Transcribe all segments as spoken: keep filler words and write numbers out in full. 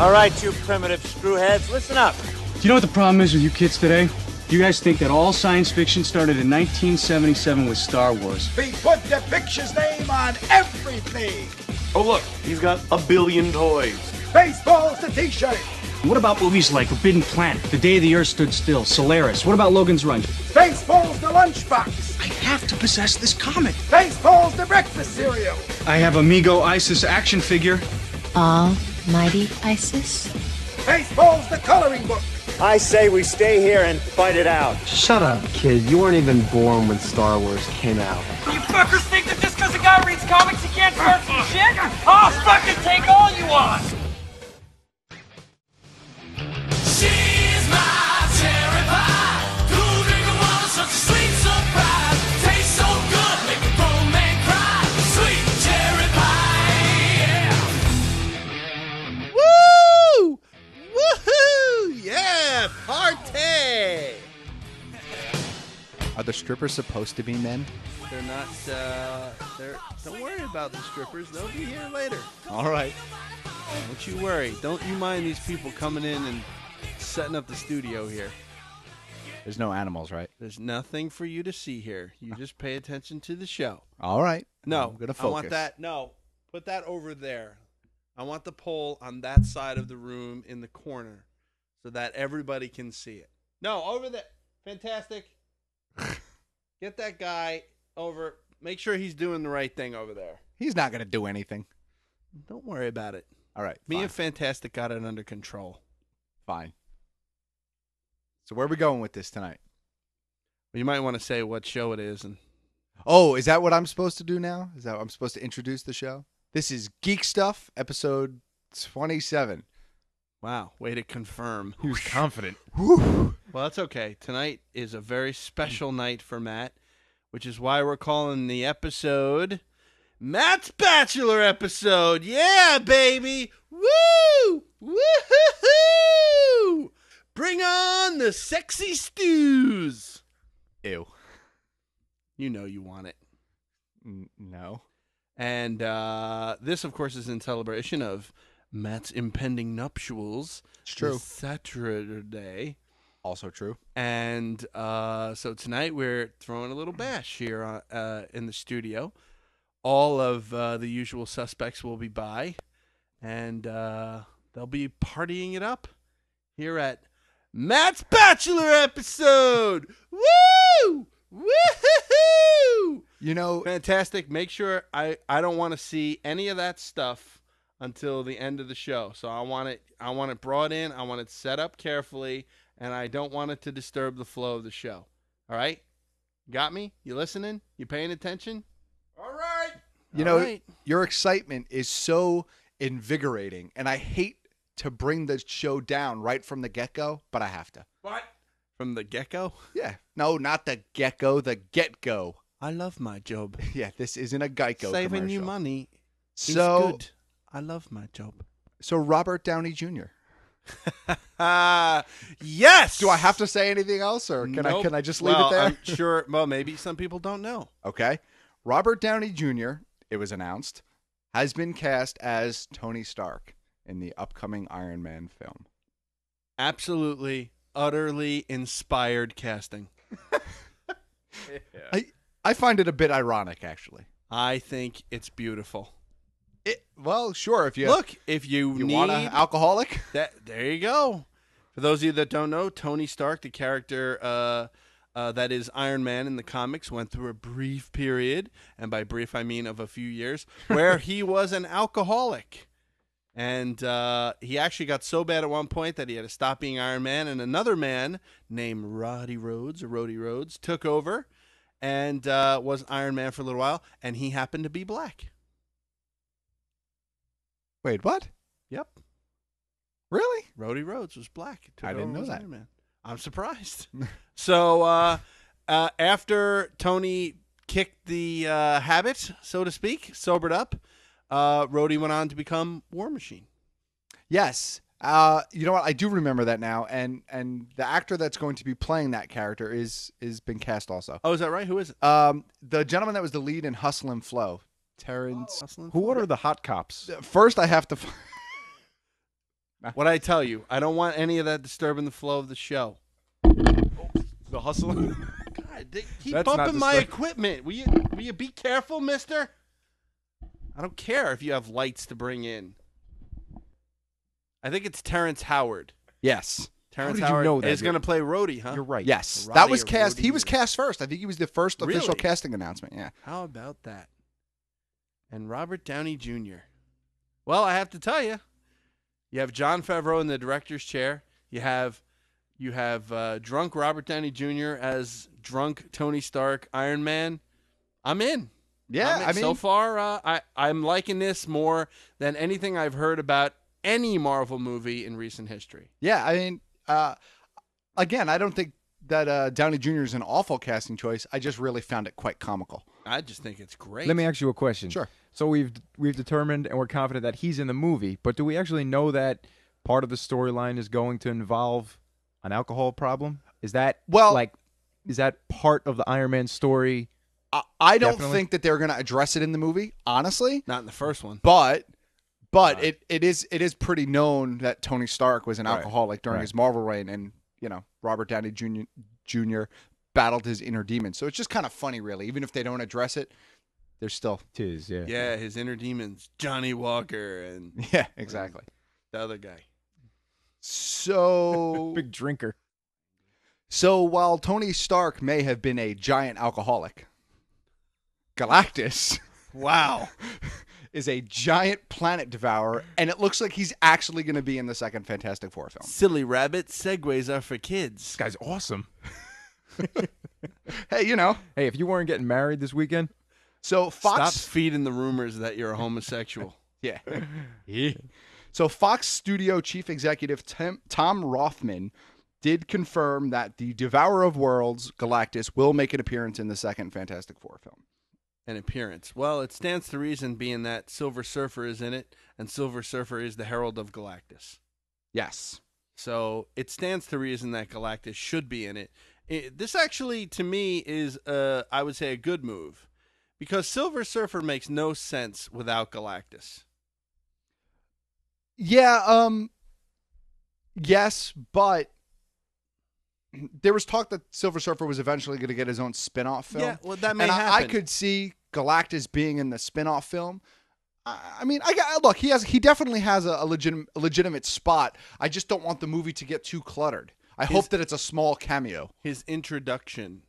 All right, you primitive screwheads, listen up. Do you know what the problem is with you kids today? You guys think that all science fiction started in nineteen seventy-seven with Star Wars. We put the picture's name on everything. Oh, look, he's got a billion toys. Baseball's the t-shirt. What about movies like Forbidden Planet, The Day the Earth Stood Still, Solaris? What about Logan's Run? Baseball's the lunchbox. I have to possess this comic. Baseball's the breakfast cereal. I have Amigo Isis action figure. Almighty Isis? Baseball's the coloring book. I say we stay here and fight it out. Shut up, kid. You weren't even born when Star Wars came out. You fuckers think that just because a guy reads comics he can't start some shit? I'll fucking take all you want! She's my cherry pie. Cool drinking water, such a sweet surprise. Tastes so good, make a grown man cry. Sweet cherry pie, yeah. Woo! Woohoo! Yeah, party! Are the strippers supposed to be men? They're not, uh, they're, don't worry about the strippers. They'll be here later. All right. Don't you worry. Don't you mind these people coming in and setting up the studio here. There's no animals, right? There's nothing for you to see here. You just pay attention to the show. All right. No, I'm gonna focus. I want that. No, put that over there. I want the pole on that side of the room in the corner so that everybody can see it. No, over there. Fantastic. Get that guy over. Make sure he's doing the right thing over there. He's not going to do anything. Don't worry about it. All right. Me fine. and Fantastic got it under control. Fine. So where are we going with this tonight? Well, you might want to say what show it is. And Oh, is that what I'm supposed to do now? Is that what I'm supposed to introduce the show? This is Geek Stuff, episode twenty-seven. Wow, way to confirm. He was confident. Well, that's okay. Tonight is a very special night for Matt, which is why we're calling the episode Matt's Bachelor episode. Yeah, baby. Woo! Woo-hoo-hoo! Bring on the sexy stews. Ew. You know you want it. N- no. And uh, this, of course, is in celebration of Matt's impending nuptials. It's true. This Saturday. Also true. And uh, so tonight we're throwing a little bash here on, uh, in the studio. All of uh, the usual suspects will be by, and uh, they'll be partying it up here at Matt's Bachelor episode. Woo! Woo-hoo-hoo! You know, Fantastic. Make sure I, I don't want to see any of that stuff until the end of the show. So I want it I want it brought in, I want it set up carefully, and I don't want it to disturb the flow of the show. All right? Got me? You listening? You paying attention? All right. you All know, right. your excitement is so invigorating, and I hate to bring the show down right from the get-go, but I have to. What? From the get-go? Yeah. No, not the get-go, the get-go. I love my job. Yeah, this isn't a Geico Saving commercial. you money is So, good. I love my job. so Robert Downey Junior Uh, yes. Do I have to say anything else, or can I Nope. can I just leave well, it there? I'm sure. Well, maybe some people don't know. Okay. Robert Downey Junior, it was announced, has been cast as Tony Stark in the upcoming Iron Man film. Absolutely, utterly inspired casting. I I find it a bit ironic, actually. I think it's beautiful. It, well, sure, if you Look, if you, you need want an alcoholic. that, there you go. For those of you that don't know, Tony Stark, the character uh, uh, that is Iron Man in the comics, went through a brief period, and by brief I mean of a few years, where he was an alcoholic. And uh, he actually got so bad at one point that he had to stop being Iron Man, and another man named Roddy Rhodes, or Rhodey Rhodes, took over and uh, was Iron Man for a little while, and he happened to be black. Wait, what? Yep. Really? Rhodey Rhodes was black. Took I didn't over know as that. Iron Man. I'm surprised. so uh, uh, after Tony kicked the uh, habit, so to speak, sobered up, uh, Rhodey went on to become War Machine. Yes. Uh, you know what? I do remember that now, and and the actor that's going to be playing that character is is been cast also. Oh, is that right? Who is it? Um, the gentleman that was the lead in Hustle and Flow, Terrence. Hustle and Who Flow. are the hot cops? First, I have to. F- What I tell you, I don't want any of that disturbing the flow of the show. The hustle. God, they keep That's not bumping my disturb- equipment. Will you, will you be careful, mister? I don't care if you have lights to bring in. I think it's Terrence Howard. Yes. Terrence did you Howard know that? is going to play Rhodey, huh? You're right. Yes. Roddy That was or cast. He Rhodey was or- cast first. I think he was the first official Really? casting announcement. Yeah. How about that? And Robert Downey Junior Well, I have to tell you, you have Jon Favreau in the director's chair. You have you have uh, drunk Robert Downey Junior as drunk Tony Stark, Iron Man. I'm in. Yeah. I'm in. I mean, so far, uh, I I'm liking this more than anything I've heard about any Marvel movie in recent history. yeah. I mean, uh, again, I don't think that uh, Downey Junior is an awful casting choice. I just really found it quite comical. I just think it's great. Let me ask you a question. Sure. So we've we've determined and we're confident that he's in the movie, but do we actually know that part of the storyline is going to involve an alcohol problem? Is that Well- like is that part of the Iron Man story? I, I don't Definitely. think that they're going to address it in the movie, honestly. Not in the first one. But but Right. it, it is it is pretty known that Tony Stark was an Right. alcoholic during Right. his Marvel reign, and you know Robert Downey Junior Junior battled his inner demons. So it's just kind of funny, really. Even if they don't address it, there's still Tis, yeah. Yeah, his inner demons, Johnny Walker and yeah, exactly. the other guy. So Big drinker. so while Tony Stark may have been a giant alcoholic, Galactus Wow. is a giant planet devourer, and it looks like he's actually going to be in the second Fantastic Four film. Silly rabbit, segways are for kids. This guy's awesome. Hey, you know, Hey, if you weren't getting married this weekend, so Stop Fox. feeding the rumors that you're a homosexual. Yeah. So Fox Studio Chief Executive Tim, Tom Rothman did confirm that the Devourer of Worlds, Galactus, will make an appearance in the second Fantastic Four film. An appearance. Well, it stands to reason being that Silver Surfer is in it, and Silver Surfer is the Herald of Galactus. Yes. So it stands to reason that Galactus should be in it. It- this actually, to me, is, uh, I would say, a good move. Because Silver Surfer makes no sense without Galactus. Yeah, um yes, but there was talk that Silver Surfer was eventually going to get his own spin-off film. Yeah, well, that may and I, I happen. could see Galactus being in the spin-off film. I, I mean, I got look, he has he definitely has a, a legitimate legitimate spot. I just don't want the movie to get too cluttered. I His- hope that it's a small cameo. His introduction,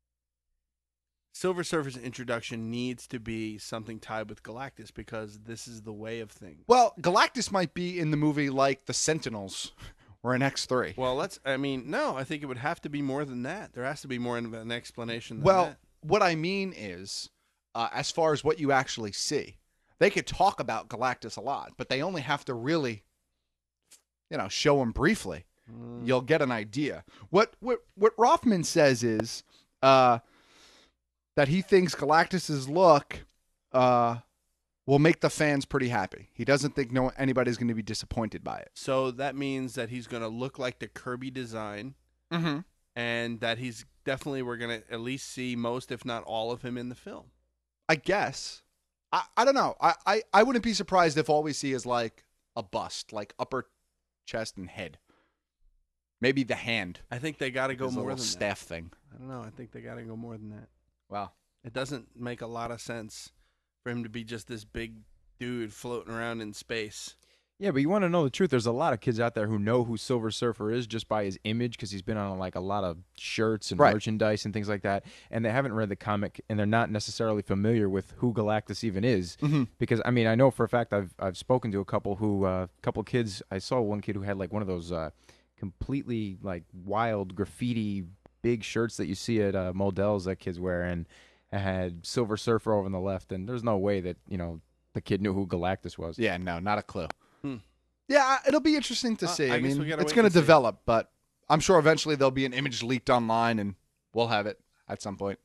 Silver Surfer's introduction needs to be something tied with Galactus because this is the way of things. Well, Galactus might be in the movie like the Sentinels or in X three. Well, let's, I mean, no, I think it would have to be more than that. There has to be more of an explanation than Well, that. what I mean is, uh, as far as what you actually see, they could talk about Galactus a lot, but they only have to really, you know, show him briefly. Mm. You'll get an idea. What what what Rothman says is uh, that he thinks Galactus's look uh, will make the fans pretty happy. He doesn't think no anybody's going to be disappointed by it. So that means that he's going to look like the Kirby design, Mm-hmm. and that he's definitely, we're going to at least see most, if not all of him in the film. I guess. I, I don't know. I, I, I wouldn't be surprised if all we see is like a bust, like upper chest and head. Maybe the hand. I think they got to go His more little than staff thing. that. I don't know. I think they got to go more than that. Wow. It doesn't make a lot of sense for him to be just this big dude floating around in space. yeah, but you want to know the truth. There's a lot of kids out there who know who Silver Surfer is just by his image because he's been on like a lot of shirts and Right. merchandise and things like that, and they haven't read the comic and they're not necessarily familiar with who Galactus even is. Mm-hmm. Because I mean, I know for a fact I've I've spoken to a couple who, a uh, couple kids. I saw one kid who had like one of those uh, completely like wild graffiti big shirts that you see at uh, Modell's that kids wear, and it had Silver Surfer over on the left, and there's no way that you know the kid knew who Galactus was. Yeah, no, not a clue. Hmm. Yeah, it'll be interesting to Uh, see. I I, guess mean, we gotta it's wait going to and see. develop, but I'm sure eventually there'll be an image leaked online and we'll have it at some point.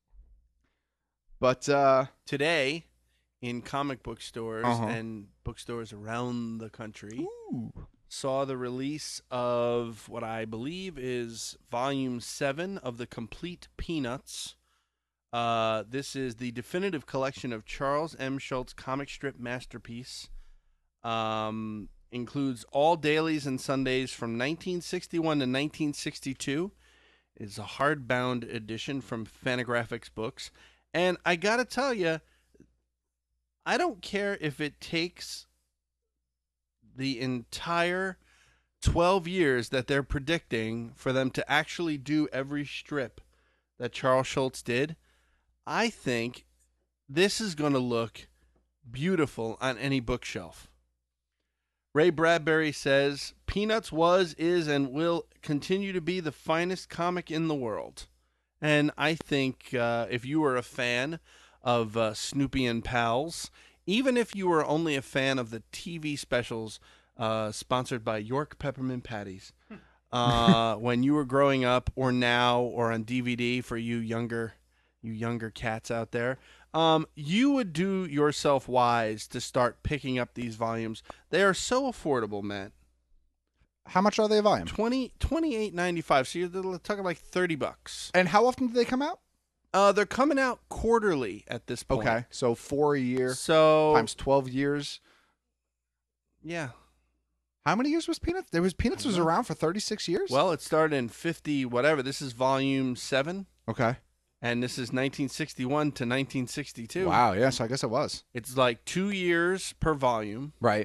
But, uh, Today, in comic book stores Uh-huh. and bookstores around the country, saw the release of what I believe is Volume seven of the Complete Peanuts. Uh, this is the definitive collection of Charles M. Schultz comic strip masterpiece. Um, includes all dailies and Sundays from nineteen sixty-one to nineteen sixty-two. It's a hardbound edition from Fantagraphics Books. And I got to tell you, I don't care if it takes the entire twelve years that they're predicting for them to actually do every strip that Charles Schultz did. I think this is going to look beautiful on any bookshelf. Ray Bradbury says, Peanuts was, is, and will continue to be the finest comic in the world. And I think uh, if you were a fan of uh, Snoopy and Pals, even if you were only a fan of the T V specials uh, sponsored by York Peppermint Patties, uh, when you were growing up, or now, or on D V D for you younger, you younger cats out there, Um, you would do yourself wise to start picking up these volumes. They are so affordable, Matt. How much are they a volume? Twenty twenty eight ninety five. So you're talking like thirty bucks. And how often do they come out? Uh, they're coming out quarterly at this point. Okay, so four a year. So times twelve years. Yeah. How many years was Peanuts? There was Peanuts was around for thirty six years. Well, it started in fifty whatever. This is volume seven. Okay. And this is nineteen sixty-one to nineteen sixty-two. Wow, yes, I guess it was. It's like two years per volume. Right.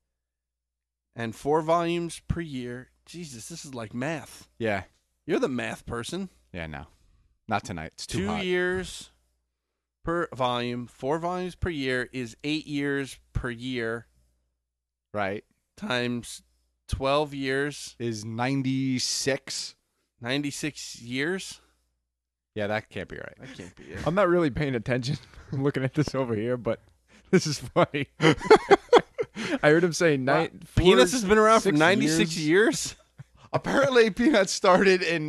And four volumes per year. Jesus, this is like math. Yeah. You're the math person. Yeah, no. Not tonight. It's too two hot. years per volume. Four volumes per year is eight years per year. Right. Times twelve years. Is ninety-six. ninety-six years? Yeah, that can't be right. That can't be it. I'm not really paying attention. I'm looking at this over here, but this is funny. I heard him say nine. Four, Peanuts has been around for six ninety-six years. years? Apparently, Peanuts started in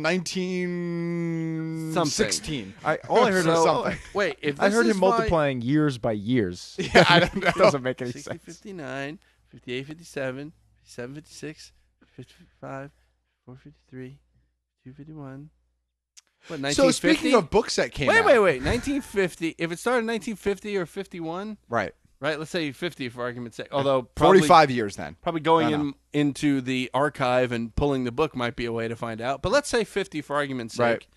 nineteen sixteen. I all I heard So- was something. Wait, if I this heard is him my- multiplying years by years. Yeah, I don't know. It doesn't make any sixty, sense. fifty-nine, fifty-eight, fifty-seven, fifty-seven, fifty-six, fifty-five, four fifty-three, two fifty-one. What, So nineteen fifty? speaking of books that came wait, out. Wait, wait, nineteen fifty. If it started in nineteen fifty or fifty-one, Right. right? Let's say fifty for argument's sake. Although probably, forty-five years then. probably going No, no. in into the archive and pulling the book might be a way to find out. But let's say fifty for argument's sake. Right.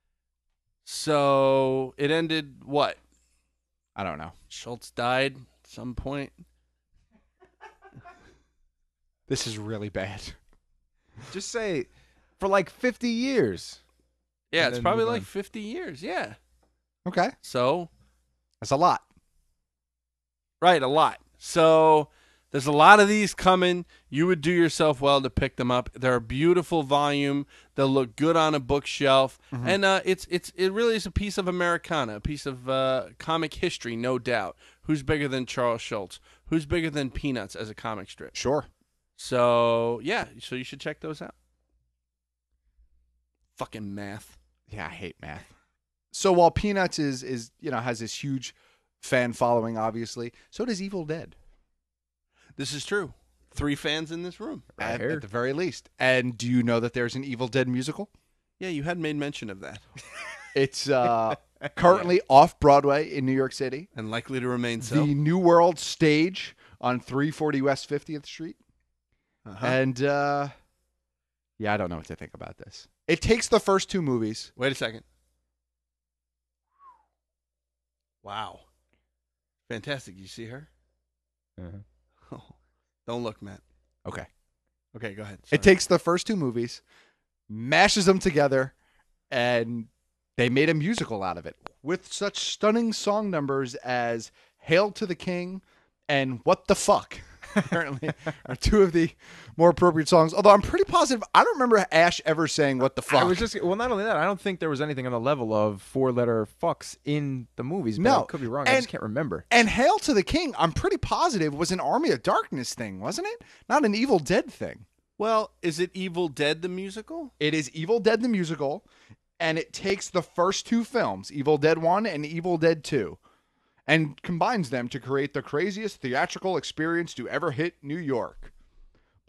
So it ended what? I don't know. Schultz died at some point. This is really bad. Just say for like fifty years. Yeah, And it's then probably move like on. fifty years. Yeah. Okay. So That's a lot. Right, a lot. So there's a lot of these coming. You would do yourself well to pick them up. They're a beautiful volume. They'll look good on a bookshelf, Mm-hmm. and uh, it's it's it really is a piece of Americana, a piece of uh, comic history, no doubt. Who's bigger than Charles Schultz? Who's bigger than Peanuts as a comic strip? Sure. So yeah, so you should check those out. Fucking math. Yeah, I hate math. So while Peanuts is is you know has this huge fan following, obviously, so does Evil Dead. This is true. Three fans in this room. Right at, here. at the very least. And do you know that there's an Evil Dead musical? Yeah, you had made mention of that, It's uh, currently off Broadway in New York City. and likely to remain so. The New World stage on three forty West fiftieth Street. Uh-huh. And uh, yeah, I don't know what to think about this. It takes the first two movies. Wait a second. Wow. Fantastic. You see her? Uh-huh. Oh, don't look, Matt. Okay. Okay, go ahead. It takes the first two movies, mashes them together, and they made a musical out of it with such stunning song numbers as Hail to the King and What the Fuck, apparently, are two of the more appropriate songs. Although I'm pretty positive, I don't remember Ash ever saying What the Fuck. I was just well, not only that, I don't think there was anything on the level of four-letter fucks in the movies. But No. I could be wrong. I And- just can't remember. And Hail to the King, I'm pretty positive, was an Army of Darkness thing, wasn't it? Not an Evil Dead thing. Well, is it Evil Dead the musical? It is Evil Dead the musical, and it takes the first two films, Evil Dead one and Evil Dead two, and combines them to create the craziest theatrical experience to ever hit New York.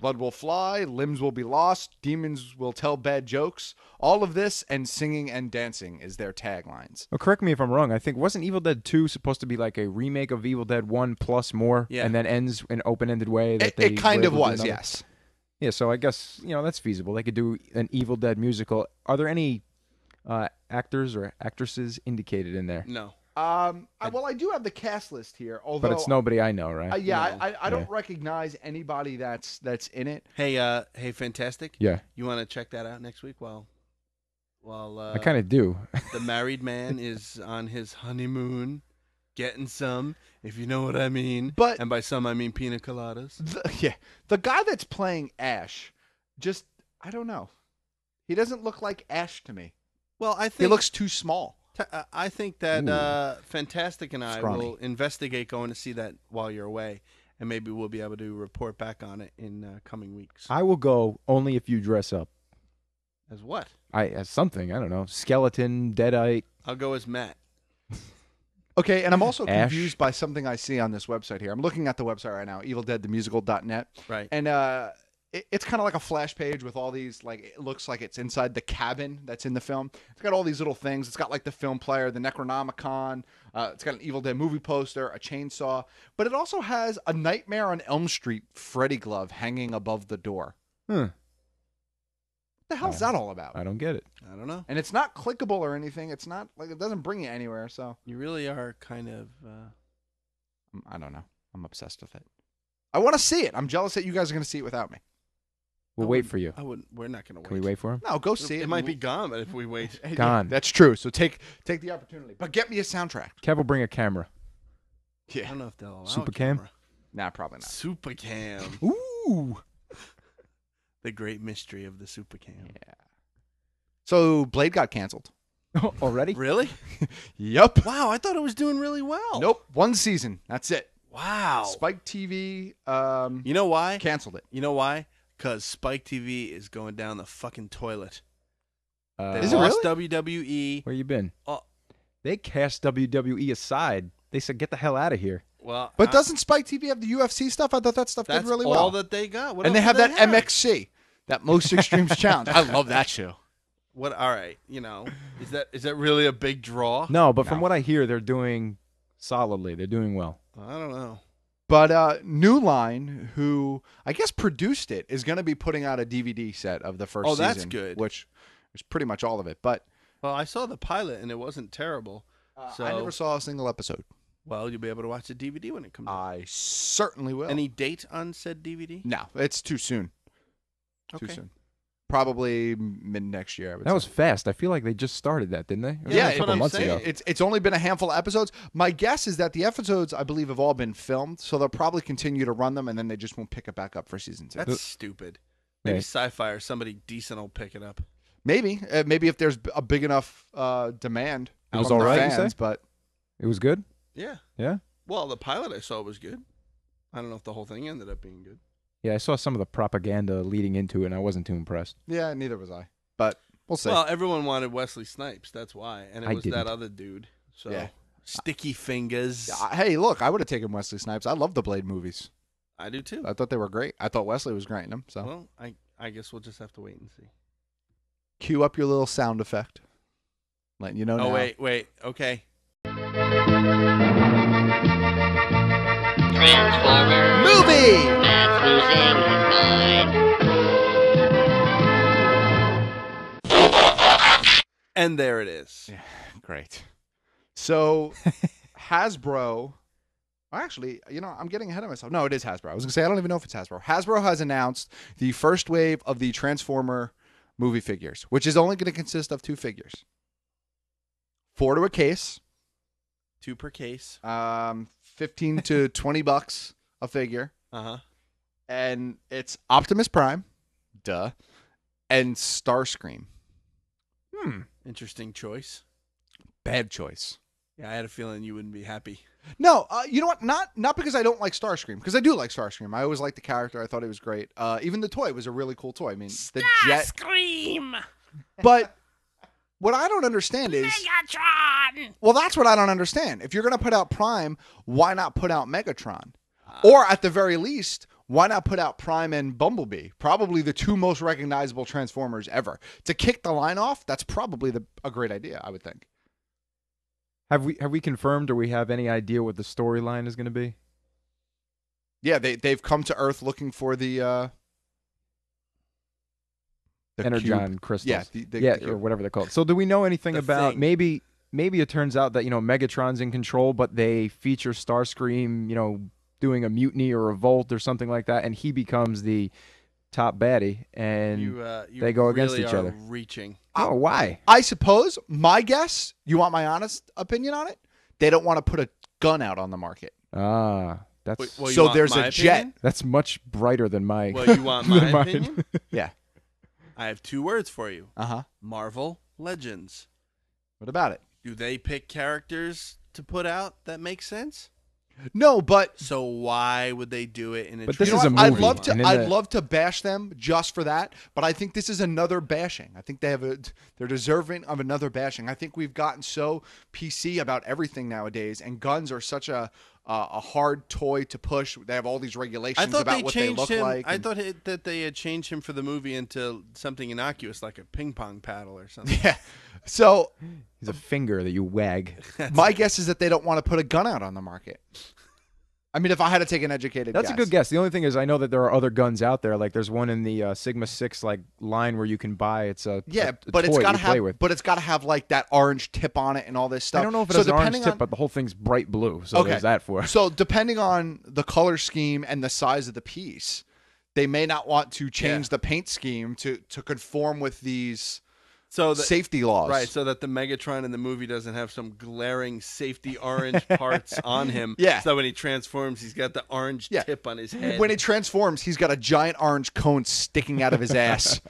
Blood will fly, limbs will be lost, demons will tell bad jokes. All of this and singing and dancing is their taglines. Well, correct me if I'm wrong. I think wasn't Evil Dead two supposed to be like a remake of Evil Dead one plus more, Yeah. and then ends in open-ended way? That It, they it kind were of able to do was, another- yes. Yeah, so I guess you know that's feasible. They could do an Evil Dead musical. Are there any uh, actors or actresses indicated in there? No. Um, I, well, I do have the cast list here, although But it's nobody I know, right? Uh, yeah, No. I, I, I don't Yeah. recognize anybody that's that's in it. Hey, uh, hey, Fantastic. Yeah, You want to check that out next week? While, while uh, I kind of do. the married man is on his honeymoon, getting some, if you know what I mean. But- and by some I mean pina coladas. The, yeah, the guy that's playing Ash, just I don't know. He doesn't look like Ash to me. Well, I think He looks too small. T- uh, I think that Ooh. uh, Fantastic and I Scrawny. will investigate going to see that while you're away, and maybe we'll be able to report back on it in uh, coming weeks. I will go only if you dress up. As what? I as something I don't know, skeleton, deadite. I'll go as Matt. Okay, and I'm also Ash. confused by something I see on this website here. I'm looking at the website right now, evil dead the musical dot net. Right. And uh, it, it's kind of like a flash page with all these, like, it looks like it's inside the cabin that's in the film. It's got all these little things. It's got, like, the film player, the Necronomicon. Uh, it's got an Evil Dead movie poster, a chainsaw. But it also has a Nightmare on Elm Street Freddy glove hanging above the door. Huh. What the hell's that all about? I don't get it. I don't know. And it's not clickable or anything. It's not, like, it doesn't bring you anywhere, so You really are kind of. Uh, I don't know. I'm obsessed with it. I want to see it. I'm jealous that you guys are going to see it without me. We'll I wait wouldn't- for you. I wouldn't. We're not going to wait. Can we wait for him? No, go see it. It might be gone, but if we wait, Yeah, Gone. that's true. So take take the opportunity, but get me a soundtrack. Kev will bring a camera. I Yeah. don't know if they'll allow Super a cam? camera. Nah, probably not. Super cam. Ooh. The great mystery of the super cam. Yeah. So Blade got canceled. Already? Really? Yup. Wow, I thought it was doing really well. Nope. One season. That's it. Wow. Spike T V um You know why? canceled it. You know why? Because Spike T V is going down the fucking toilet. Uh, They Is it lost really? W W E. Where you been? Oh, They cast W W E aside. They said, "Get the hell out of here." well, But I- doesn't Spike T V have the U F C stuff? I thought that stuff that's did really all well. that they got. What and they else have do that M X C, that Most Extremes Challenge. I love that show. What? All right. You know, is that is that really a big draw? No, but from No. what I hear, they're doing solidly. They're doing well. I don't know. But uh, New Line, who I guess produced it, is going to be putting out a D V D set of the first Oh, season. that's good. Which is pretty much all of it. But Well, I saw the pilot and it wasn't terrible. uh, so, I never saw a single episode. well, you'll be able to watch the D V D when it comes out. I certainly will. Any date on said D V D? No, it's too soon. Too Okay. soon. Probably mid next year. I would That say. was fast. I feel like they just started that, didn't they? It was Yeah, only a that's couple what I'm months saying. ago. It's it's only been a handful of episodes. My guess is that the episodes, I believe, have all been filmed, so they'll probably continue to run them, and then they just won't pick it back up for season two. That's stupid. Maybe Yeah. Sci-Fi or somebody decent will pick it up. maybe, uh, maybe if there's a big enough uh, demand It was from the all right, you fans, say? but It was good. Yeah. Yeah. Well, the pilot I saw was good. I don't know if the whole thing ended up being good. Yeah, I saw some of the propaganda leading into it, and I wasn't too impressed. yeah, neither was I. But we'll see. Well, everyone wanted Wesley Snipes. That's why, and it I was that didn't. other dude. So Yeah. Sticky Fingers. Uh, hey, look, I would have taken Wesley Snipes. I love the Blade movies. I do too. I thought they were great. I thought Wesley was great in them. So Well, I I guess we'll just have to wait and see. cue up your little sound effect. Letting you know Oh now. wait, wait. Okay. Transformers. Movie! Matt's losing his mind. And there it is. Yeah, great. So Hasbro, actually, you know, I'm getting ahead of myself. No, it is Hasbro. I was gonna say I don't even know if it's Hasbro. Hasbro has announced the first wave of the Transformer movie figures, which is only going to consist of two figures, four to a case, Two per case. um, fifteen to twenty bucks a figure, Uh huh. and it's Optimus Prime, duh, and Starscream. Hmm. Interesting choice. Bad choice. Yeah, I had a feeling you wouldn't be happy. No, uh, you know what? Not not because I don't like Starscream, because I do like Starscream. I always liked the character. I thought he was great. Uh, even the toy was a really cool toy. I mean, the jet. Scream! But what I don't understand is, Megatron! well, that's what I don't understand. If you're going to put out Prime, why not put out Megatron? Or at the very least, Why not put out Prime and Bumblebee? Probably the two most recognizable Transformers ever. To kick the line off, that's probably the, a great idea, I would think. Have we have we confirmed or we have any idea what the storyline is going to be? Yeah, they they've come to Earth looking for the uh the Energon cube. crystals. Yeah, the, the, yeah, the- or whatever they're called. So do we know anything The about thing. maybe maybe it turns out that, you know, Megatron's in control, but they feature Starscream, you know, doing a mutiny or revolt or something like that, and he becomes the top baddie, and You, uh, you they go against really each are other. Reaching. Oh, why? I suppose my guess, you want my honest opinion on it? They don't want to put a gun out on the market. Ah, that's Wait, well, you so want there's my a jet. opinion? that's much brighter than my. Well, you want my than mine. opinion? Yeah. I have two words for you. Uh-huh. Marvel Legends. What about it? Do they pick characters to put out that make sense? No, but So why would they do it in a But this you know is a what? I'd movie, love to and in I'd the- love to bash them just for that, but I think this is another bashing. I think they have a they're deserving of another bashing. I think we've gotten so P C about everything nowadays, and guns are such a uh, a hard toy to push. They have all these regulations I thought about they what they changed look him. like. I and- thought it, that they had changed him for the movie into something innocuous, like a ping pong paddle or something. yeah. So He's a finger that you wag. my guess is that they don't want to put a gun out on the market. I mean, if I had to take an educated That's guess. a good guess. The only thing is, I know that there are other guns out there. Like there's one in the uh, Sigma Six like line where you can buy. It's a Yeah, a- a but it's toy got to you play have with. but it's got to have like that orange tip on it and all this stuff. I don't know if it so has an orange depending tip, on, but the whole thing's bright blue. So okay. there's that for it. So depending on the color scheme and the size of the piece, they may not want to change Yeah. the paint scheme to to conform with these So the, safety laws. right, so that the Megatron in the movie doesn't have some glaring safety orange parts on him. Yeah. So when he transforms, he's got the orange Yeah. tip on his head. When he transforms, he's got a giant orange cone sticking out of his ass.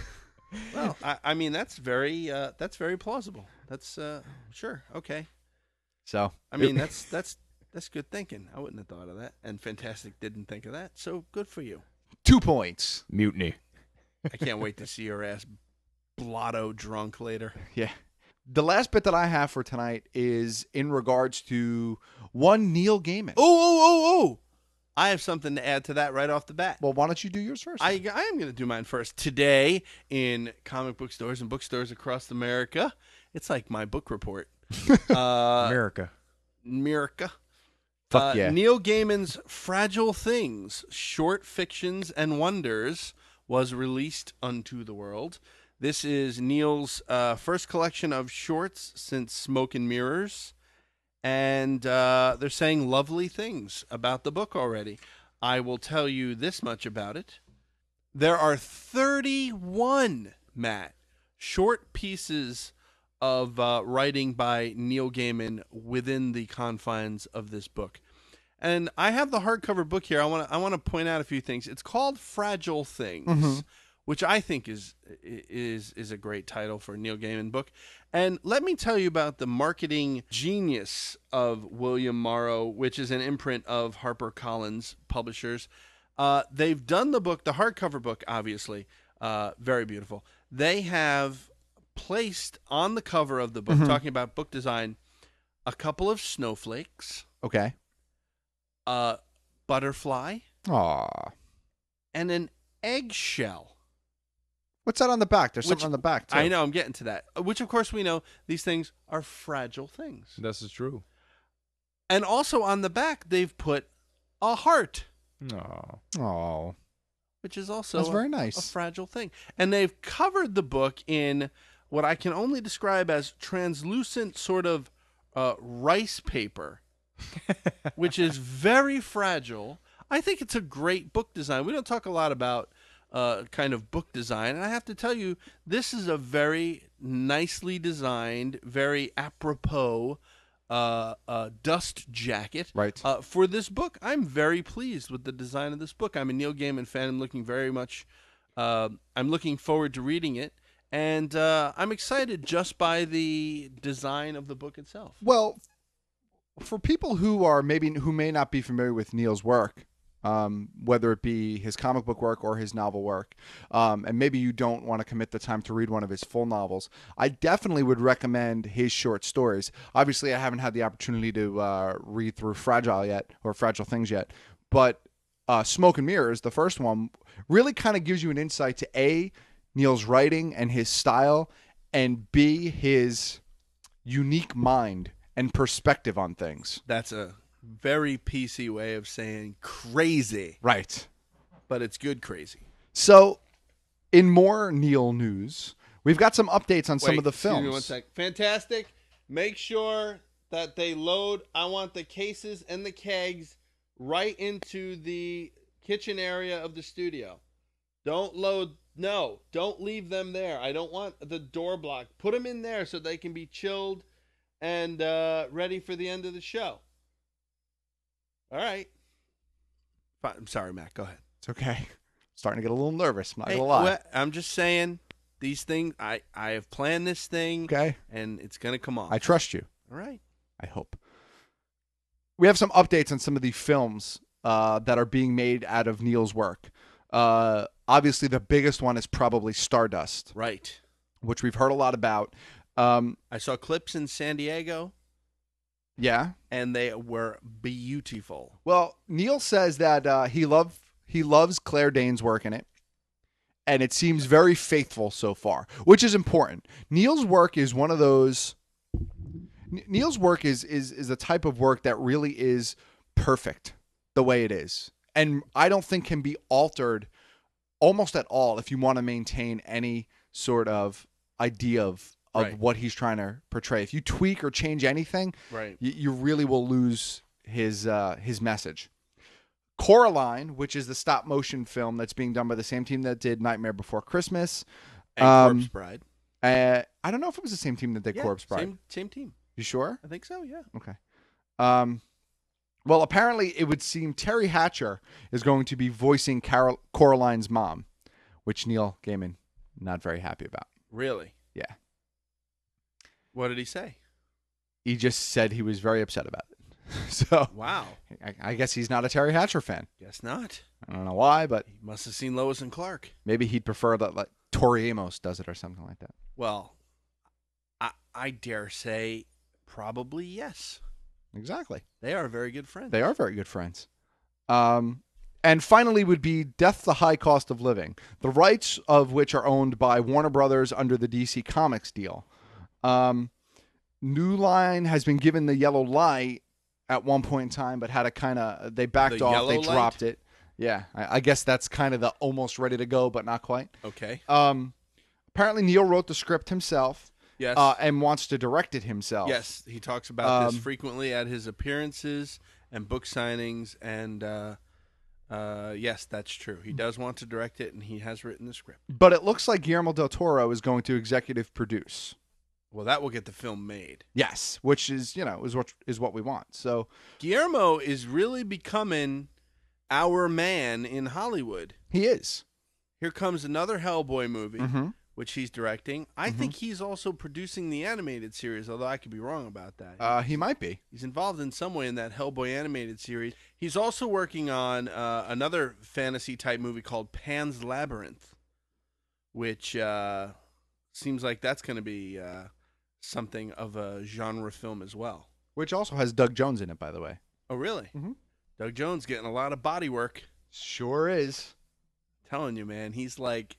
well, I, I mean, that's very uh, that's very plausible. That's uh, sure okay. So I mean, that's that's that's good thinking. I wouldn't have thought of that, and Fantastic didn't think of that. So good for you. two points. Mutiny. I can't wait to see your ass blotto drunk later. Yeah. The last bit that I have for tonight is in regards to one Neil Gaiman. Oh, oh, oh, oh! I have something to add to that right off the bat. Well, why don't you do yours first? I, I am going to do mine first. Today, in comic book stores and bookstores across America, it's like my book report. Uh, America. America. Fuck Uh, yeah. Neil Gaiman's Fragile Things, Short Fictions and Wonders, was released unto the world. This is Neil's uh, first collection of shorts since Smoke and Mirrors. And uh, they're saying lovely things about the book already. I will tell you this much about it. There are thirty-one, Matt, short pieces of uh, writing by Neil Gaiman within the confines of this book. And I have the hardcover book here. I want to I want to point out a few things. It's called Fragile Things, Mhm. which I think is is is a great title for a Neil Gaiman book. And let me tell you about the marketing genius of William Morrow, which is an imprint of HarperCollins Publishers. Uh, they've done the book, the hardcover book, obviously, uh, very beautiful. They have placed on the cover of the book, Mhm. talking about book design, a couple of snowflakes, Okay. a butterfly, Aw. and an eggshell. What's that on the back? There's Which- something on the back, too. I know, I'm getting to that. Which, of course, we know these things are fragile things. This is true. And also on the back, they've put a heart, No. Oh. which is also That's a, very nice. a fragile thing. And they've covered the book in what I can only describe as translucent sort of uh, rice paper, which is very fragile. I think it's a great book design. We don't talk a lot about uh, kind of book design. And I have to tell you, this is a very nicely designed, very apropos uh, uh, dust jacket Right. uh, for this book. I'm very pleased with the design of this book. I'm a Neil Gaiman fan. I'm looking very much, uh, I'm looking forward to reading it. And uh, I'm excited just by the design of the book itself. Well, for people who are maybe who may not be familiar with Neil's work, um, whether it be his comic book work or his novel work, um, and maybe you don't want to commit the time to read one of his full novels, I definitely would recommend his short stories. Obviously, I haven't had the opportunity to uh, read through Fragile yet or Fragile Things yet, but uh, Smoke and Mirrors, the first one, really kind of gives you an insight to A, Neil's writing and his style, and B, his unique mind and perspective on things. That's a very P C way of saying crazy. Right. But it's good crazy. So, in more Neil news, we've got some updates on some Wait, of the excuse films. me one sec. Fantastic. Make sure that they load. I want the cases and the kegs right into the kitchen area of the studio. Don't load. No, don't leave them there. I don't want the door blocked. Put them in there so they can be chilled and uh, ready for the end of the show. All right. Fine. I'm sorry, Matt. Go ahead. It's okay. Starting to get a little nervous. I'm not Hey, gonna lie. well, I'm just saying these things. I I have planned this thing. Okay. And it's gonna come off. I trust you. All right. I hope. We have some updates on some of the films uh, that are being made out of Neil's work. Uh, obviously, the biggest one is probably Stardust, Right. which we've heard a lot about. Um, I saw clips in San Diego, yeah. and they were beautiful. Well, Neil says that uh, he love he loves Claire Danes' work in it, and it seems very faithful so far, which is important. Neil's work is one of those. N- Neil's work is is is a type of work that really is perfect the way it is, and I don't think can be altered almost at all if you want to maintain any sort of idea of of Right. what he's trying to portray. If you tweak or change anything, Right. you, you really will lose his uh, his message. Coraline, which is the stop motion film that's being done by the same team that did Nightmare Before Christmas, And um, Corpse Bride. Uh, I don't know if it was the same team that did Yeah, Corpse Bride. Same, same team. You sure? I think so, yeah. Okay. Um, well, apparently it would seem Terry Hatcher is going to be voicing Carol- Coraline's mom, which Neil Gaiman not very happy about. Really? Yeah. What did he say? He just said he was very upset about it. So Wow. I, I guess he's not a Terry Hatcher fan. Guess not. I don't know why, but He must have seen Lois and Clark. maybe he'd prefer that like Tori Amos does it or something like that. Well, I, I dare say probably yes. Exactly. They are very good friends. They are very good friends. Um, and finally would be Death, the High Cost of Living, the rights of which are owned by Warner Brothers under the D C Comics deal. Um, New Line has been given the yellow light at one point in time, but had to kind of, they backed The off, yellow they light? dropped it. Yeah, I, I guess that's kind of the almost ready to go, but not quite. Okay. Um, apparently Neil wrote the script himself. Yes. Uh, and wants to direct it himself. Yes, he talks about this Um, frequently at his appearances and book signings, and uh, uh, yes, that's true. He does want to direct it, and he has written the script. But it looks like Guillermo del Toro is going to executive produce. Well, that will get the film made. Yes, which is, you know, is what is what we want. So Guillermo is really becoming our man in Hollywood. he is. Here comes another Hellboy movie, Mhm. which he's directing. I think he's also producing the animated series, although I could be wrong about that. Uh, he might be. He's involved in some way in that Hellboy animated series. He's also working on uh, another fantasy type movie called Pan's Labyrinth, which uh, seems like that's going to be uh, something of a genre film as well. Which also has Doug Jones in it, by the way. Oh, really? Mhm. Doug Jones getting a lot of body work. Sure is. Telling you, man, he's like,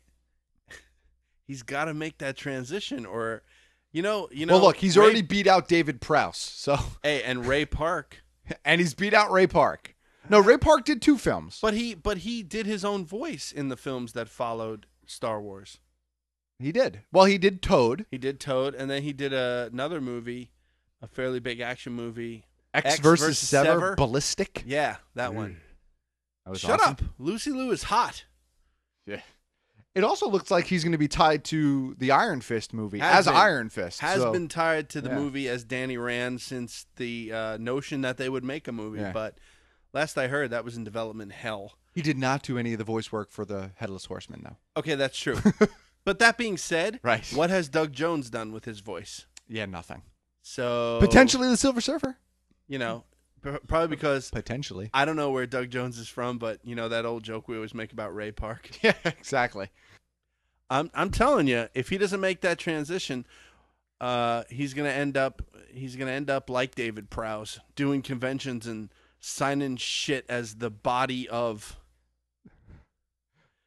he's got to make that transition, or, you know, you know. well, look, he's Ray- already beat out David Prowse. So, Hey, and Ray Park. and he's beat out Ray Park. No, Ray Park did two films. But he, but he did his own voice in the films that followed Star Wars. He did. Well, he did Toad. He did Toad, and then he did a, another movie, a fairly big action movie, X, versus, Sever, Ballistic. Yeah, that one. That was Shut awesome. up, Lucy Liu is hot. Yeah. It also looks like he's going to be tied to the Iron Fist movie Has as been. Iron Fist. Has so- been tied to the yeah. movie as Danny Rand since the uh, notion that they would make a movie. Yeah. But last I heard, that was in development hell. He did not do any of the voice work for the Headless Horseman, though. Okay, that's true. But that being said, Right. what has Doug Jones done with his voice? Yeah, nothing. So Potentially the Silver Surfer. you know, p- probably because Potentially. I don't know where Doug Jones is from, but you know that old joke we always make about Ray Park. Yeah, exactly. I'm I'm telling you, if he doesn't make that transition, uh, he's gonna end up he's gonna end up like David Prowse, doing conventions and signing shit as the body of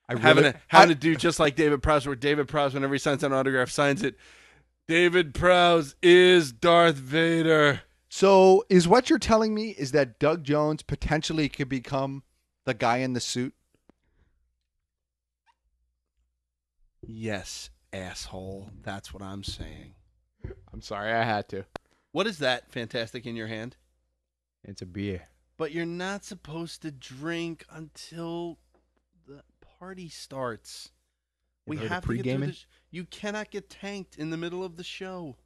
I having really- to, having I- to do just like David Prowse, where David Prowse, whenever he signs an autograph, signs it. David Prowse is Darth Vader. So is what you're telling me is that Doug Jones potentially could become the guy in the suit? Yes, asshole. That's what I'm saying. I'm sorry, I had to. What is that fantastic in your hand? It's a beer. But you're not supposed to drink until the party starts. You We heard of have to get through pre-gaming? this. You cannot get tanked in the middle of the show.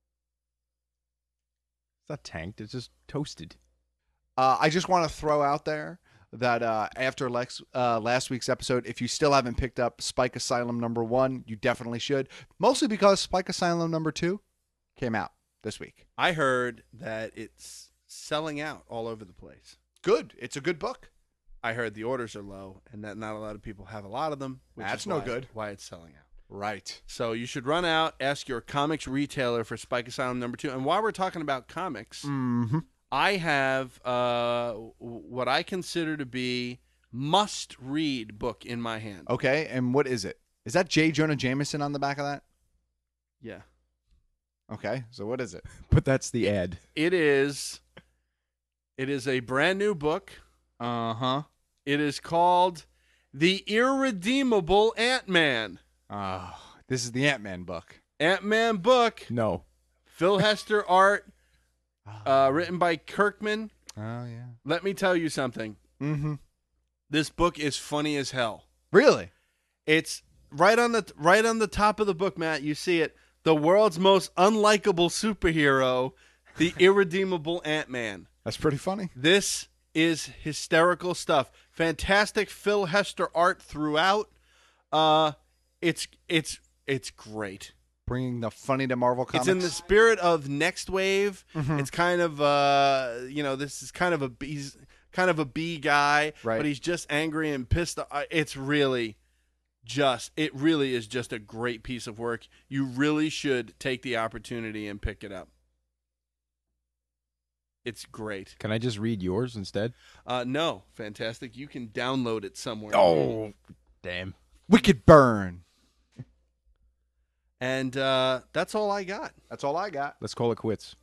It's not tanked. It's just toasted. Uh, I just want to throw out there that uh, after Lex, uh, last week's episode, if you still haven't picked up Spike Asylum number one, you definitely should. Mostly because Spike Asylum number two came out this week. I heard that it's selling out all over the place. Good. It's a good book. I heard the orders are low and that not a lot of people have a lot of them. Which That's is no why- good. Why it's selling out. Right. So you should run out, ask your comics retailer for Spike Asylum number two. And while we're talking about comics, Mm-hmm. I have uh, what I consider to be must-read book in my hand. Okay, and what is it? Is that J. Jonah Jameson on the back of that? Yeah. Okay, so what is it? But that's the ad. It is. It is a brand new book. Uh huh. It is called The Irredeemable Ant-Man. Oh, this is the Ant-Man book. Ant-Man book. No. Phil Hester art. Uh, written by Kirkman. Oh yeah. Let me tell you something. Mm-hmm. This book is funny as hell. Really? It's right on the right on the top of the book, Matt. You see it. The world's most unlikable superhero, the irredeemable Ant-Man. That's pretty funny. This is hysterical stuff. Fantastic Phil Hester art throughout. Uh, it's it's it's great. Bringing the funny to Marvel Comics. It's in the spirit of Next Wave. Mhm. It's kind of uh, you know, this is kind of a he's kind of a B guy, Right. but he's just angry and pissed. Uh, It's really just it really is just a great piece of work. You really should take the opportunity and pick it up. It's great. Can I just read yours instead? Uh, no, fantastic. You can download it somewhere. Oh, damn. Wicked Burn. And uh, that's all I got. That's all I got. Let's call it quits.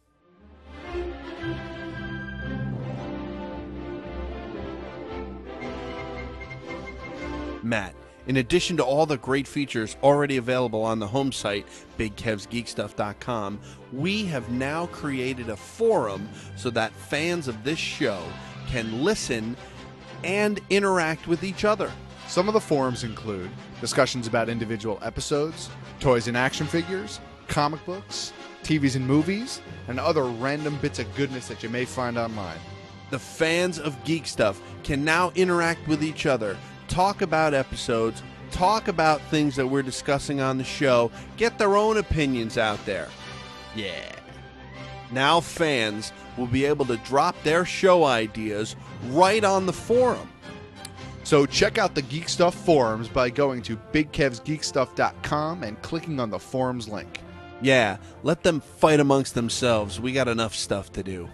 Matt, in addition to all the great features already available on the home site, big kevs geek stuff dot com, we have now created a forum so that fans of this show can listen and interact with each other. Some of the forums include discussions about individual episodes, toys and action figures, comic books, T Vs and movies, and other random bits of goodness that you may find online. The fans of Geek Stuff can now interact with each other, talk about episodes, talk about things that we're discussing on the show, get their own opinions out there. Yeah. Now fans will be able to drop their show ideas right on the forum. So check out the Geek Stuff forums by going to big kevs geek stuff dot com and clicking on the forums link. Yeah, let them fight amongst themselves. We got enough stuff to do.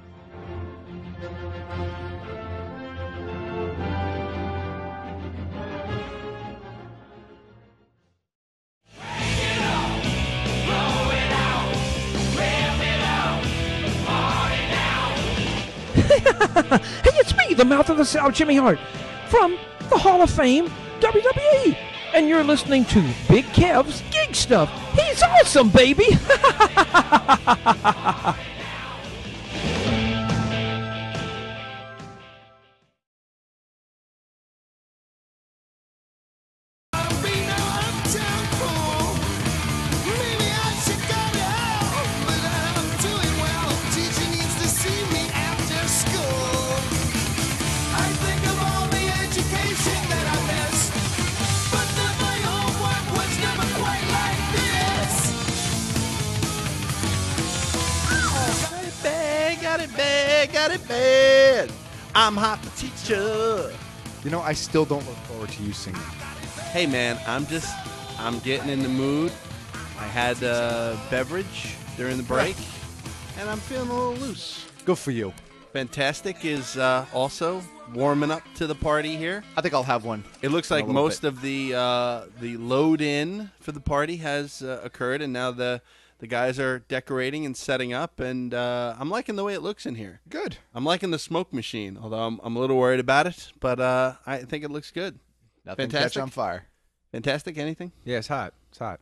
Hey, it's me, the mouth of the South, Jimmy Hart, from the Hall of Fame, W W E. And you're listening to Big Kev's Geek Stuff. He's awesome, baby! Got it bad, got it bad. I'm hot the teacher. You know, I still don't look forward to you singing. Hey man, I'm just, I'm getting in the mood. I had a beverage during the break, and I'm feeling a little loose. Good for you. Fantastic is uh, also warming up to the party here. I think I'll have one. It looks in a like little most bit. of the uh, the load in for the party has uh, occurred, and now the the guys are decorating and setting up, and uh, I'm liking the way it looks in here. Good. I'm liking the smoke machine, although I'm, I'm a little worried about it, but uh, I think it looks good. Nothing Fantastic. catch on fire. Fantastic. Anything? Yeah, it's hot. It's hot.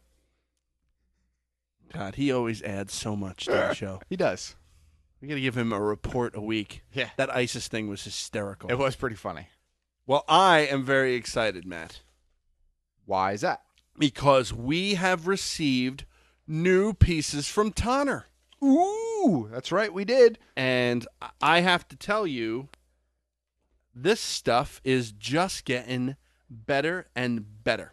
God, he always adds so much to the show. He does. We got to give him a report a week. Yeah. That ISIS thing was hysterical. It was pretty funny. Well, I am very excited, Matt. Why is that? Because we have received new pieces from Tonner. Ooh, that's right, we did. And I have to tell you, this stuff is just getting better and better.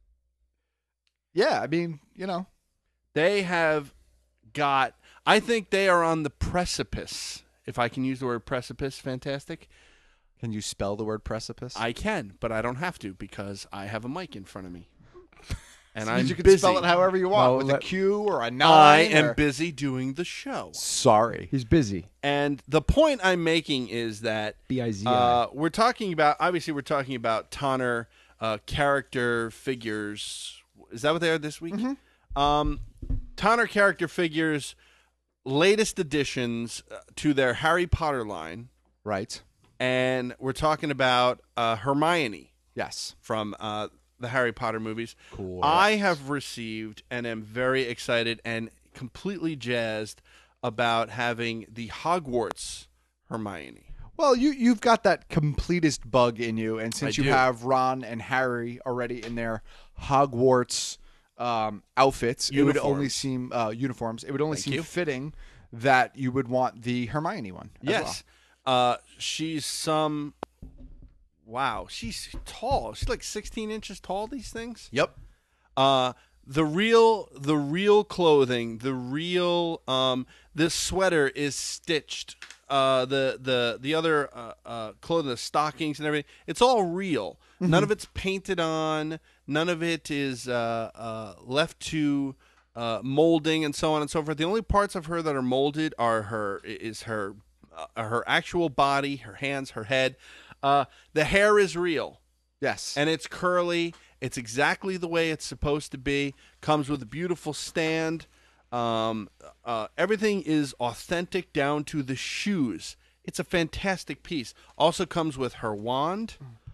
Yeah, I mean, you know. They have got, I think they are on the precipice. If I can use the word precipice, fantastic. Can you spell the word precipice? I can, but I don't have to because I have a mic in front of me. And So I'm you can busy. spell it however you want, Well, with let- a Q or a nine. I am or- busy doing the show. Sorry. He's busy. And the point I'm making is that B I Z I. uh, we're talking about, obviously, we're talking about Tonner uh, character figures. Is that what they are this week? Mm-hmm. Um, Tonner character figures, latest additions uh, to their Harry Potter line. Right. And we're talking about uh, Hermione. Yes. From uh, the Harry Potter movies. Cool. I have received and am very excited and completely jazzed about having the Hogwarts Hermione. Well, you, you've got that completist bug in you, and since I you do. have Ron and Harry already in their Hogwarts um, outfits, it would only Uniforms. seem uh, uniforms. It would only Thank seem you. fitting that you would want the Hermione one. as Yes. Uh, she's some. Wow, she's tall. She's like sixteen inches tall. These things. Yep. Uh, the real, the real clothing, the real. Um, this sweater is stitched. Uh, the the the other uh, uh, clothing, the stockings and everything. It's all real. Mm-hmm. None of it's painted on. None of it is uh, uh, left to uh, molding and so on and so forth. The only parts of her that are molded are her is her uh, her actual body, her hands, her head. Uh, the hair is real. Yes. And it's curly. It's exactly the way it's supposed to be. Comes with a beautiful stand. Um, uh, everything is authentic down to the shoes. It's a fantastic piece. Also comes with her wand,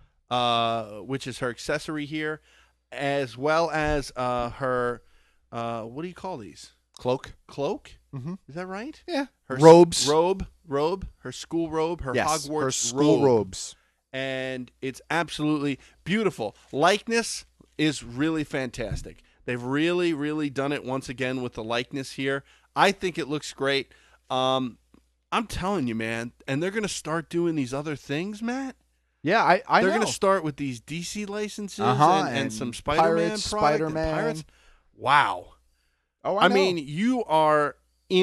uh, which is her accessory here, as well as uh, her, uh, what do you call these? Cloak. Cloak? Mm-hmm. Is that right? Yeah. Her Robes. s- robe. Robe. Her school robe. Her Yes, Hogwarts her school robe. robes. And it's absolutely beautiful. Likeness is really fantastic. They've really, really done it once again with the likeness here. I think it looks great. Um, I'm telling you, man. And they're going to start doing these other things, Matt. Yeah, I, I they're know. going to start with these D C licenses Uh-huh, and, and and some Spider-Man Pirates, product and Spider-Man. Pirates. Wow. Oh, I, I know. mean, you are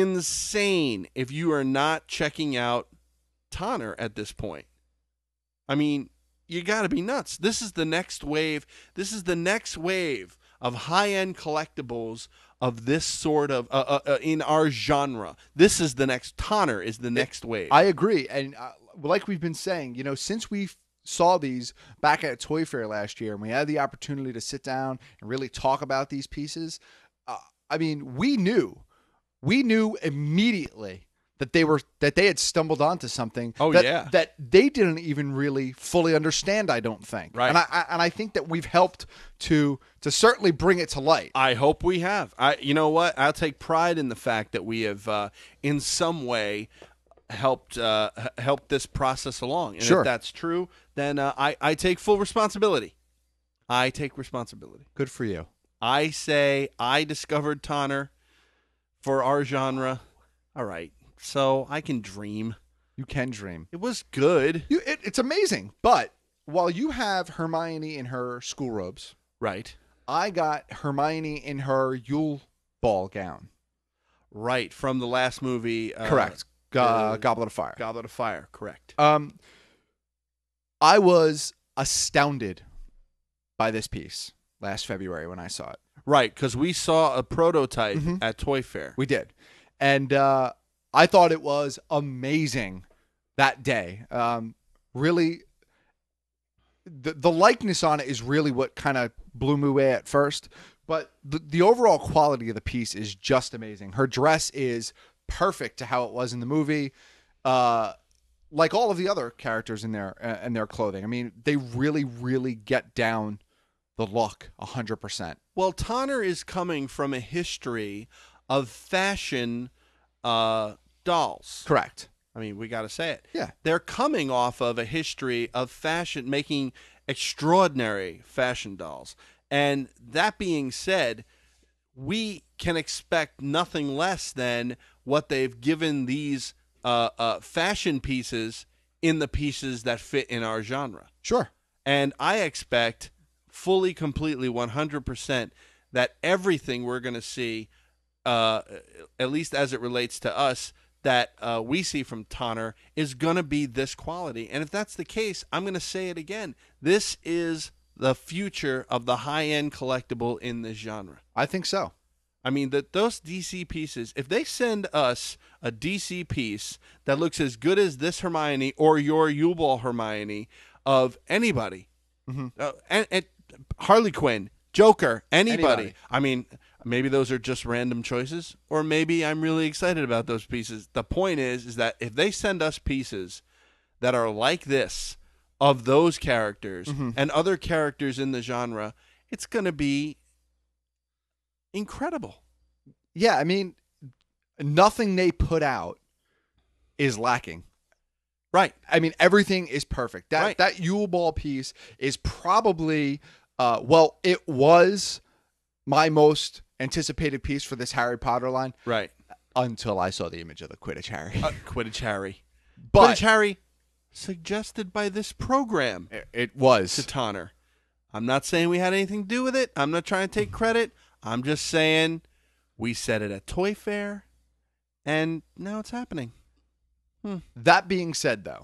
insane if you are not checking out Tonner at this point. I mean, you got to be nuts. This is the next wave. This is the next wave of high-end collectibles of this sort of uh, uh, uh, in our genre. This is the next Tonner is the next wave. I agree. And uh, like we've been saying, you know, since we saw these back at Toy Fair last year and we had the opportunity to sit down and really talk about these pieces, uh, I mean, we knew, we knew immediately that they were that they had stumbled onto something. Oh, that, yeah. that they didn't even really fully understand. I don't think. Right. And I, I and I think that we've helped to to certainly bring it to light. I hope we have. I, you know what? I'll take pride in the fact that we have, uh, in some way, helped uh, h- helped this process along. And Sure. if that's true, then uh, I I take full responsibility. I take responsibility. Good for you. I say I discovered Tonner for our genre. All right, so I can dream. You can dream. It was good. You, it, it's amazing. But while you have Hermione in her school robes, Right. I got Hermione in her Yule Ball gown. Right, from the last movie. Uh, Correct. Go- uh, Goblet of Fire. Goblet of Fire, correct. Um, I was astounded by this piece last February when I saw it. Right, because we saw a prototype Mhm. at Toy Fair. We did. And uh, I thought it was amazing that day. Um, really the the likeness on it is really what kind of blew me away at first. But the the overall quality of the piece is just amazing. Her dress is perfect to how it was in the movie. Uh, like all of the other characters in their uh, in their clothing. I mean, they really, really get down the look a hundred percent. Well, Tonner is coming from a history of fashion uh, dolls. Correct. I mean, we got to say it. Yeah. They're coming off of a history of fashion, making extraordinary fashion dolls. And that being said, we can expect nothing less than what they've given these uh, uh, fashion pieces in the pieces that fit in our genre. Sure. And I expect fully, completely, one hundred percent that everything we're going to see, uh, at least as it relates to us, that uh, we see from Tonner is going to be this quality. And if that's the case, I'm going to say it again. This is the future of the high-end collectible in this genre. I think so. I mean, that those D C pieces, if they send us a D C piece that looks as good as this Hermione or your U-Ball Hermione of anybody, mm-hmm. uh, and, and Harley Quinn, Joker, anybody. Anybody. I mean, maybe those are just random choices, or maybe I'm really excited about those pieces. The point is, is that if they send us pieces that are like this of those characters mm-hmm. and other characters in the genre, it's going to be incredible. Yeah, I mean, nothing they put out is lacking. Right. I mean, everything is perfect. That Right. that Yule Ball piece is probably, uh, well, it was my most anticipated piece for this Harry Potter line. Right. Until I saw the image of the Quidditch Harry. Uh, Quidditch Harry. But Quidditch Harry, suggested by this program. It, it was. To Tonner. I'm not saying we had anything to do with it. I'm not trying to take credit. I'm just saying we said it at Toy Fair, and now it's happening. Hmm. That being said, though,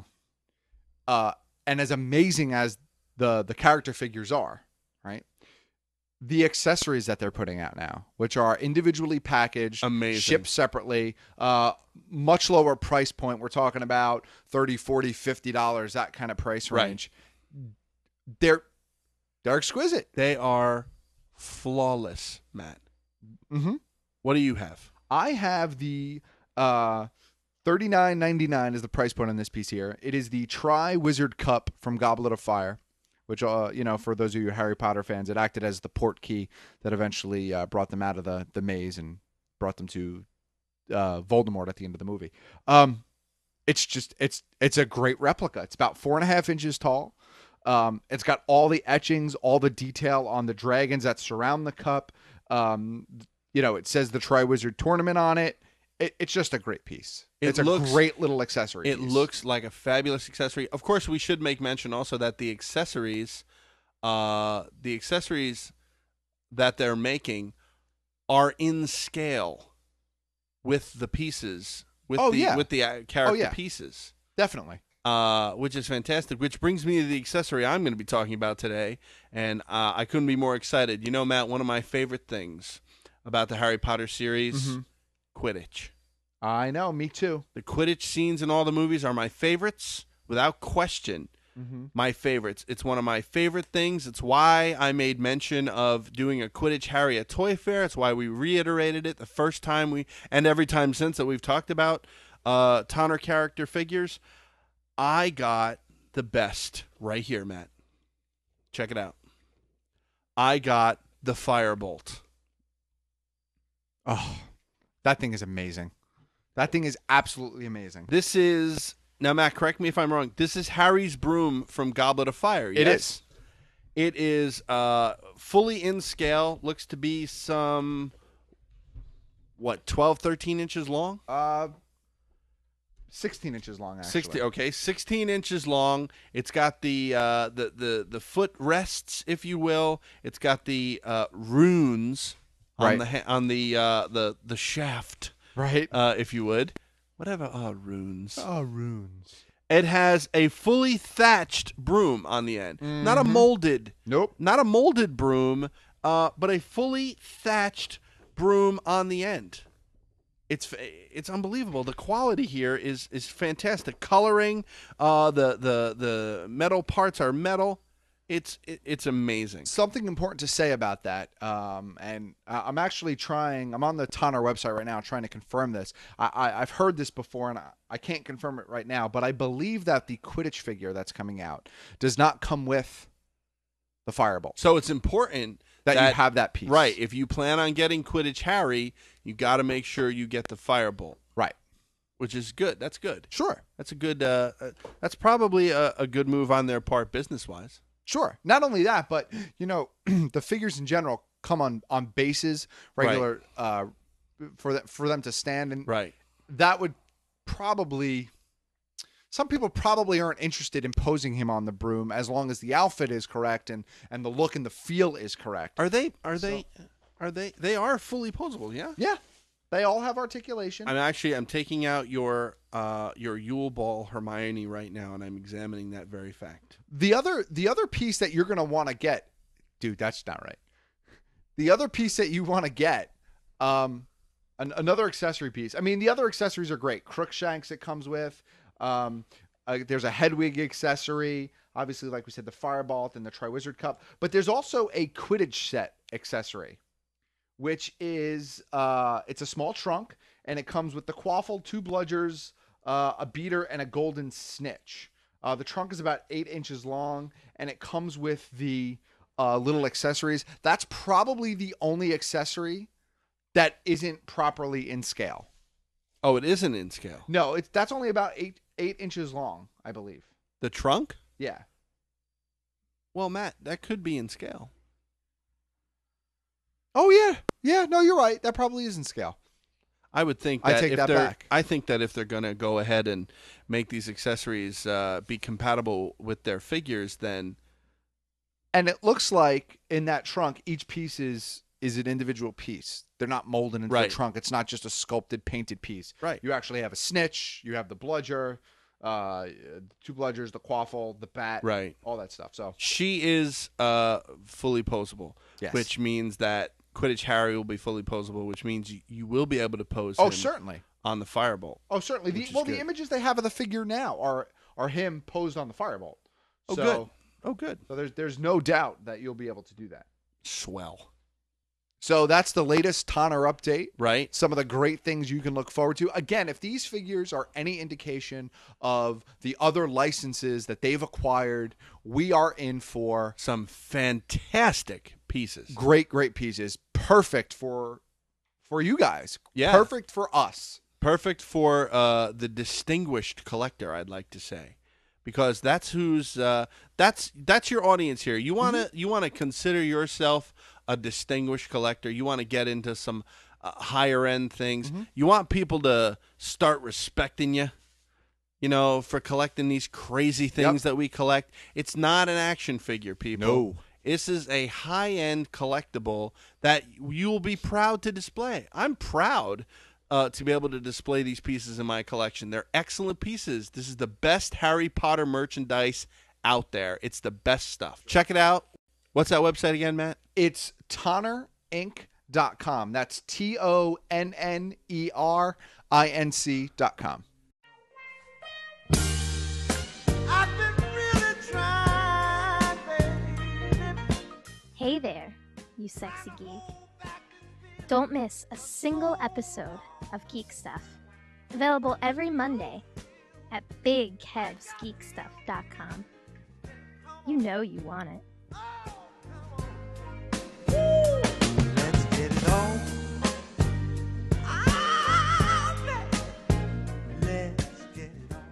uh, and as amazing as the the character figures are, right? The accessories that they're putting out now, which are individually packaged, Amazing. shipped separately, uh, much lower price point. We're talking about thirty, forty, fifty dollars, that kind of price Right. range. They're they're exquisite. They are flawless, Matt. Mm-hmm. What do you have? I have the uh, thirty-nine ninety-nine is the price point on this piece here. It is the Tri-Wizard Cup from Goblet of Fire, which, uh, you know, for those of you Harry Potter fans, it acted as the port key that eventually uh, brought them out of the, the maze and brought them to uh, Voldemort at the end of the movie. Um, it's just, it's it's a great replica. It's about four and a half inches tall. Um, it's got all the etchings, all the detail on the dragons that surround the cup. Um, you know, it says the Tri-Wizard Tournament on it. It, it's just a great piece. It it's looks- a great little accessory It piece. looks like a fabulous accessory. Of course, we should make mention also that the accessories, uh, the accessories that they're making are in scale with the pieces, with Oh, the yeah. with the uh, character Oh, yeah. pieces. Definitely. Uh, which is fantastic. Which brings me to the accessory I'm going to be talking about today, and uh, I couldn't be more excited. You know, Matt, one of my favorite things about the Harry Potter series, Mhm. Quidditch. I know, me too. The Quidditch scenes in all the movies are my favorites, without question. Mm-hmm. My favorites. It's one of my favorite things. It's why I made mention of doing a Quidditch Harry at Toy Fair. It's why we reiterated it the first time we, and every time since that we've talked about uh, Tonner character figures. I got the best right here, Matt. Check it out. I got the Firebolt. Oh, that thing is amazing. That thing is absolutely amazing. This is, now Matt, correct me if I'm wrong. This is Harry's broom from Goblet of Fire. It yes? is. It is uh, fully in scale. Looks to be some, what, twelve, thirteen inches long? Uh, sixteen inches long, actually. sixty, okay, sixteen inches long. It's got the uh, the the the foot rests, if you will. It's got the uh, runes on Right. the ha- on the uh, the the shaft, Right. uh, if you would. Whatever. Oh, runes. Oh, runes. It has a fully thatched broom on the end, not a Mhm. molded. Nope. Not a molded broom, uh, but a fully thatched broom on the end. It's it's unbelievable. The quality here is is fantastic. Coloring, uh, the the the metal parts are metal. It's it, it's amazing. Something important to say about that, um, and I- I'm actually trying. I'm on the Tonner website right now, trying to confirm this. I, I, I've heard this before, and I, I can't confirm it right now. But I believe that the Quidditch figure that's coming out does not come with the Firebolt. So it's important that, that you have that piece, right? If you plan on getting Quidditch Harry, you got to make sure you get the Firebolt, right? Which is good. That's good. Sure, that's a good. Uh, uh, that's probably a, a good move on their part, business wise. Sure. Not only that, but you know, the figures in general come on on bases, regular, right. uh, for that for them to stand, and right. that would probably. Some people probably aren't interested in posing him on the broom as long as the outfit is correct and, and the look and the feel is correct. Are they? Are So- they? Are they? They are fully posable. Yeah. Yeah, they all have articulation. I'm actually I'm taking out your uh your Yule Ball Hermione right now, and I'm examining that very fact. The other the other piece that you're gonna want to get, dude, that's not right. The other piece that you want to get, um, an, another accessory piece. I mean, the other accessories are great. Crookshanks it comes with. Um, uh, there's a Hedwig accessory. Obviously, like we said, the Firebolt and the Triwizard Cup. But there's also a Quidditch set accessory, which is uh, it's a small trunk, and it comes with the Quaffle, two bludgers, uh, a beater, and a golden snitch. Uh, the trunk is about eight inches long, and it comes with the uh, little accessories. That's probably the only accessory that isn't properly in scale. Oh, it isn't in scale. No, it's that's only about eight eight inches long, I believe. The trunk? Yeah. Well, Matt, that could be in scale. Oh yeah, yeah. No, you're right. That probably is in scale. I would think I that take if that they're, back. I think that if they're going to go ahead and make these accessories uh, be compatible with their figures, then And it looks like in that trunk, each piece is is an individual piece. They're not molded into Right. the trunk. It's not just a sculpted, painted piece. Right. You actually have a snitch. You have the bludger, uh, two bludgers, the quaffle, the bat, Right. all that stuff. So she is uh, fully posable, Yes. which means that Quidditch Harry will be fully posable, which means you, you will be able to pose Oh, him certainly. on the Firebolt. Oh, certainly. The, Which is well, the good. images they have of the figure now are are him posed on the Firebolt. Oh, so, good. Oh, good. So there's there's no doubt that you'll be able to do that. Swell. So that's the latest Tonner update. Right. Some of the great things you can look forward to. Again, if these figures are any indication of the other licenses that they've acquired, we are in for some fantastic pieces. Great, great pieces. Perfect for for you guys. Yeah. Perfect for us. Perfect for uh, the distinguished collector, I'd like to say, because that's who's uh, that's that's your audience here. You wanna Mm-hmm. you wanna consider yourself a distinguished collector. You want to get into some uh, higher end things. Mm-hmm. You want people to start respecting you. You know, for collecting these crazy things Yep. that we collect. It's not an action figure, people. No. This is a high-end collectible that you will be proud to display. I'm proud uh, to be able to display these pieces in my collection. They're excellent pieces. This is the best Harry Potter merchandise out there. It's the best stuff. Check it out. What's that website again, Matt? It's tonner inc dot com. That's T O N N E R I N C dot com. Hey there, you sexy geek. Don't miss a single episode of Geek Stuff. Available every Monday at big kevs geek stuff dot com. You know you want it. Let's get it on. Let's get it on.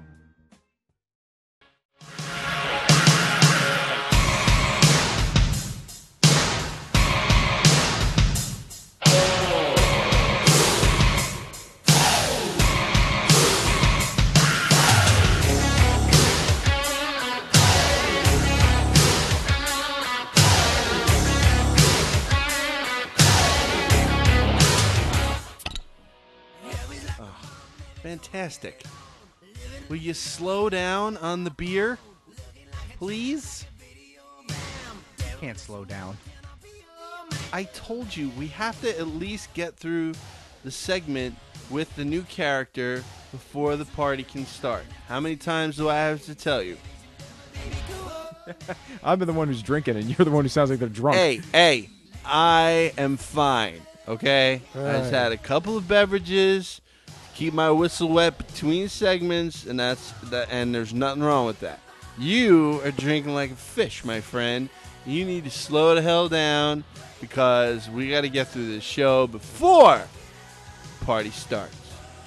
Fantastic. Will you slow down on the beer, please? Can't slow down. I told you we have to at least get through the segment with the new character before the party can start. How many times do I have to tell you? I've been the one who's drinking, and you're the one who sounds like they're drunk. Hey, hey, I am fine, okay? I just Right. had a couple of beverages, keep my whistle wet between segments, and that's that. And there's nothing wrong with that. You are drinking like a fish, my friend. You need to slow the hell down because we got to get through this show before the party starts.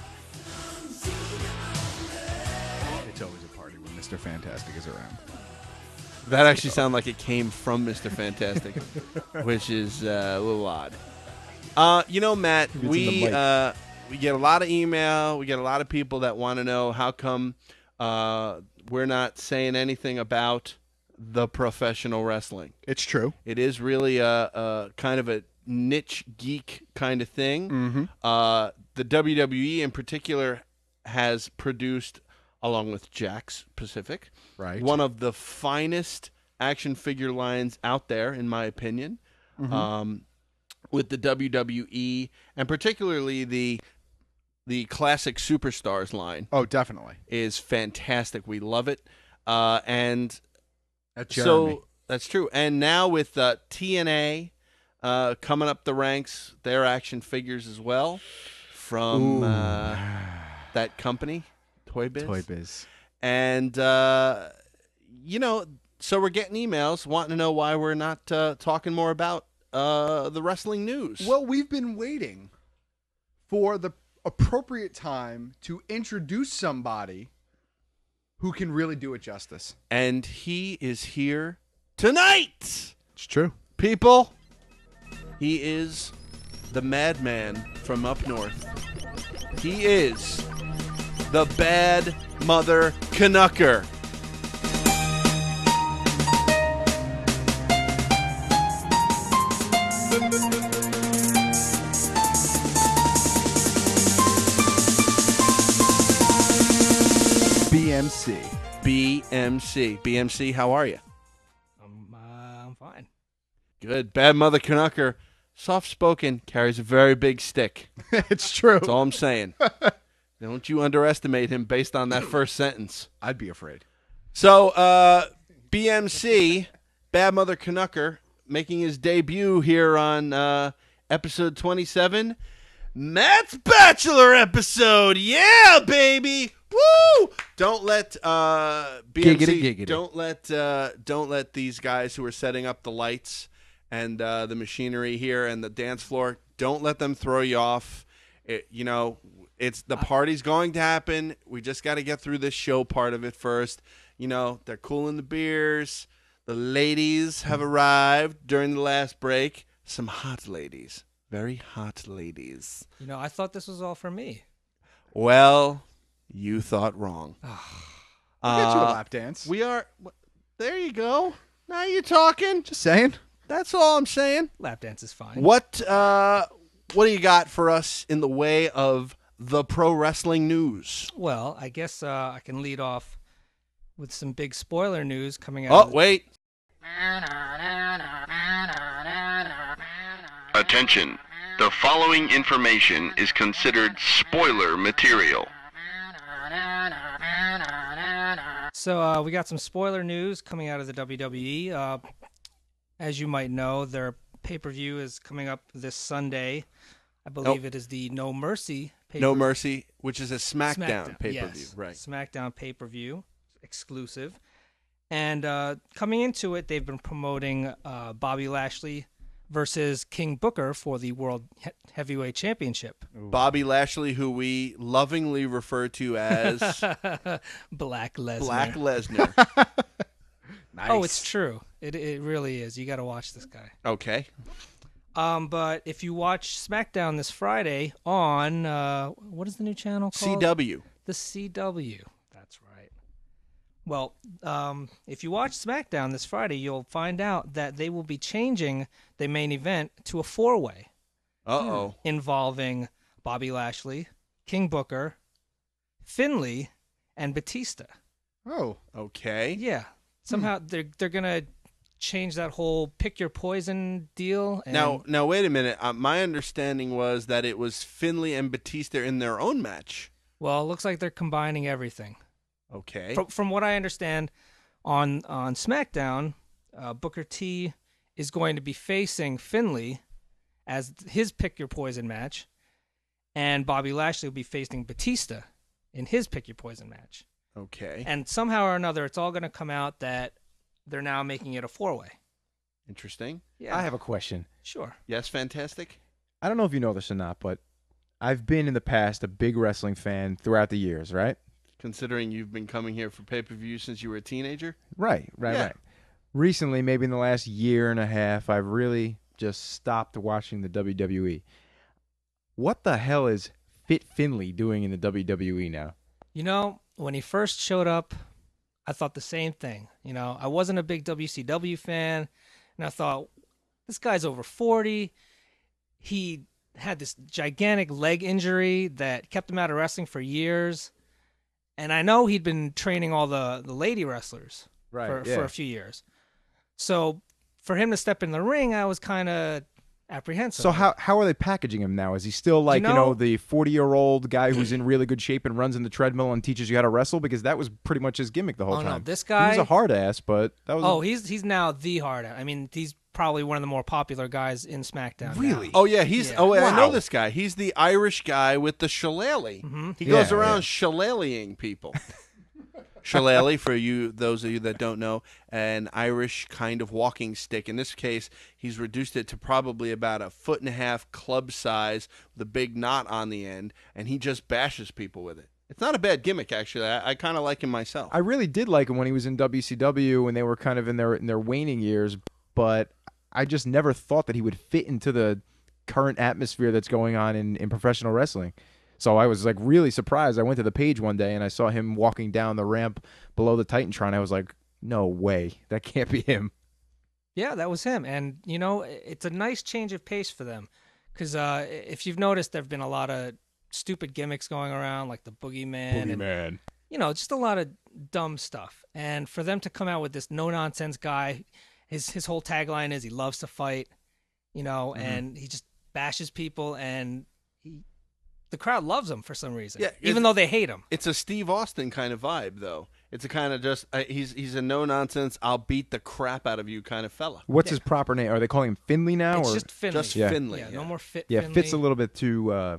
It's always a party when Mister Fantastic is around. That actually sounded like it came from Mister Fantastic, which is uh, a little odd. Uh, you know, Matt, in the we mic. uh, we get a lot of email. We get a lot of people that want to know how come uh, we're not saying anything about the professional wrestling. It's true. It is really a, a kind of a niche geek kind of thing. Mm-hmm. Uh, the W W E in particular has produced, along with Jakks Pacific, Right. one of the finest action figure lines out there, in my opinion, Mhm. um, with the W W E, and particularly the the classic Superstars line. Oh, definitely. Is fantastic. We love it. Uh, and That's Jeremy. so that's true. And now with uh, T N A uh, coming up the ranks, their action figures as well from Ooh. uh, that company, Toy Biz. Toy Biz. And, uh, you know, so we're getting emails wanting to know why we're not uh, talking more about uh, the wrestling news. Well, we've been waiting for the appropriate time to introduce somebody who can really do it justice. And he is here tonight. It's true. People, he is the madman from up north. He is the bad mother Canucker. B M C. B M C. B M C, how are you? Um, uh, I'm fine. Good. Bad mother Canucker, soft-spoken, carries a very big stick. It's true. That's all I'm saying. Don't you underestimate him based on that first sentence. I'd be afraid. So, uh, B M C, Bad Mother Canucker, making his debut here on uh, episode twenty-seven, Matt's Bachelor episode. Yeah, baby. Woo! Don't let uh, B M C. Giggity, giggity. Don't let uh, don't let these guys who are setting up the lights and uh, the machinery here and the dance floor. Don't let them throw you off. It, you know, it's the party's going to happen. We just got to get through this show part of it first. You know, they're cooling the beers. The ladies have arrived during the last break. Some hot ladies. Very hot ladies. You know, I thought this was all for me. Well, you thought wrong. I'll get you a Uh, lap dance. We are. There you go. Now you're talking. Just saying. That's all I'm saying. Lap dance is fine. What uh, what do you got for us in the way of the pro wrestling news? Well, I guess uh, I can lead off with some big spoiler news coming out. Oh, of the- wait. Attention. The following information is considered spoiler material. So uh, we got some spoiler news coming out of the W W E. Uh, as you might know, their pay-per-view is coming up this Sunday. I believe it is the No Mercy pay-per-view. No Mercy, which is a SmackDown, SmackDown, pay per view, yes. right? SmackDown pay-per-view, exclusive. And uh, coming into it, they've been promoting uh, Bobby Lashley versus King Booker for the World he- Heavyweight Championship. Bobby Lashley, who we lovingly refer to as Black Lesnar. Black Lesnar. Nice. Oh, it's true. It it really is. You got to watch this guy. Okay. Um, but if you watch SmackDown this Friday on uh, what is the new channel called? C W. The C W. That's right. Well, um, if you watch SmackDown this Friday, you'll find out that they will be changing the main event to a four-way. Uh-oh. Involving Bobby Lashley, King Booker, Finley, and Batista. Oh. Okay. Yeah. Somehow they're they're gonna change that whole pick your poison deal. And Now, now wait a minute. Uh, my understanding was that it was Finley and Batista in their own match. Well, it looks like they're combining everything. Okay. From, from what I understand, on on SmackDown, uh, Booker T is going to be facing Finley as his pick your poison match, and Bobby Lashley will be facing Batista in his pick your poison match. Okay. And somehow or another, it's all going to come out that they're now making it a four-way. Interesting. Yeah. I have a question. Sure. Yes, fantastic. I don't know if you know this or not, but I've been in the past a big wrestling fan throughout the years, right? Considering you've been coming here for pay-per-view since you were a teenager? Right, right, Yeah. right. Recently, maybe in the last year and a half, I've really just stopped watching the W W E. What the hell is Fit Finley doing in the W W E now? You know, when he first showed up, I thought the same thing. You know, I wasn't a big W C W fan, and I thought, this guy's over forty. He had this gigantic leg injury that kept him out of wrestling for years. And I know he'd been training all the, the lady wrestlers Right, for, yeah. for a few years. So for him to step in the ring, I was kind of apprehensive. So how how are they packaging him now? Is he still like, you know- know, the forty-year-old guy who's in really good shape and runs in the treadmill and teaches you how to wrestle? Because that was pretty much his gimmick the whole Oh, no, time. this He was guy- a hard ass, but that was Oh, he's he's now the hard. I mean, he's probably one of the more popular guys in SmackDown. now. Oh yeah, he's. Yeah. Oh, wait, I know Wow. this guy. He's the Irish guy with the shillelagh. Mm-hmm. He goes Yeah, around yeah. shillelaghing people. Shillelagh, for you, those of you that don't know, an Irish kind of walking stick. In this case, he's reduced it to probably about a foot and a half club size with a big knot on the end, and he just bashes people with it. It's not a bad gimmick, actually. I, I kind of like him myself. I really did like him when he was in W C W when they were kind of in their in their waning years, but I just never thought that he would fit into the current atmosphere that's going on in, in professional wrestling. So I was like really surprised. I went to the page one day and I saw him walking down the ramp below the Titantron. I was like, no way. That can't be him. Yeah, that was him. And, you know, it's a nice change of pace for them. Because uh, if you've noticed, there have been a lot of stupid gimmicks going around, like the Boogeyman. And, Boogeyman. you know, just a lot of dumb stuff. And for them to come out with this no-nonsense guy, his his whole tagline is he loves to fight, you know, Mm-hmm. and he just bashes people, and he, the crowd loves him for some reason, Yeah, even it's- though they hate him. It's a Steve Austin kind of vibe, though. It's a kind of just uh, he's he's a no nonsense, I'll beat the crap out of you kind of fella. What's his proper name? Are they calling him Finley now? It's or? just Finley. Just Yeah. Finley. Yeah, no more fit Yeah, Finley. fits a little bit too uh,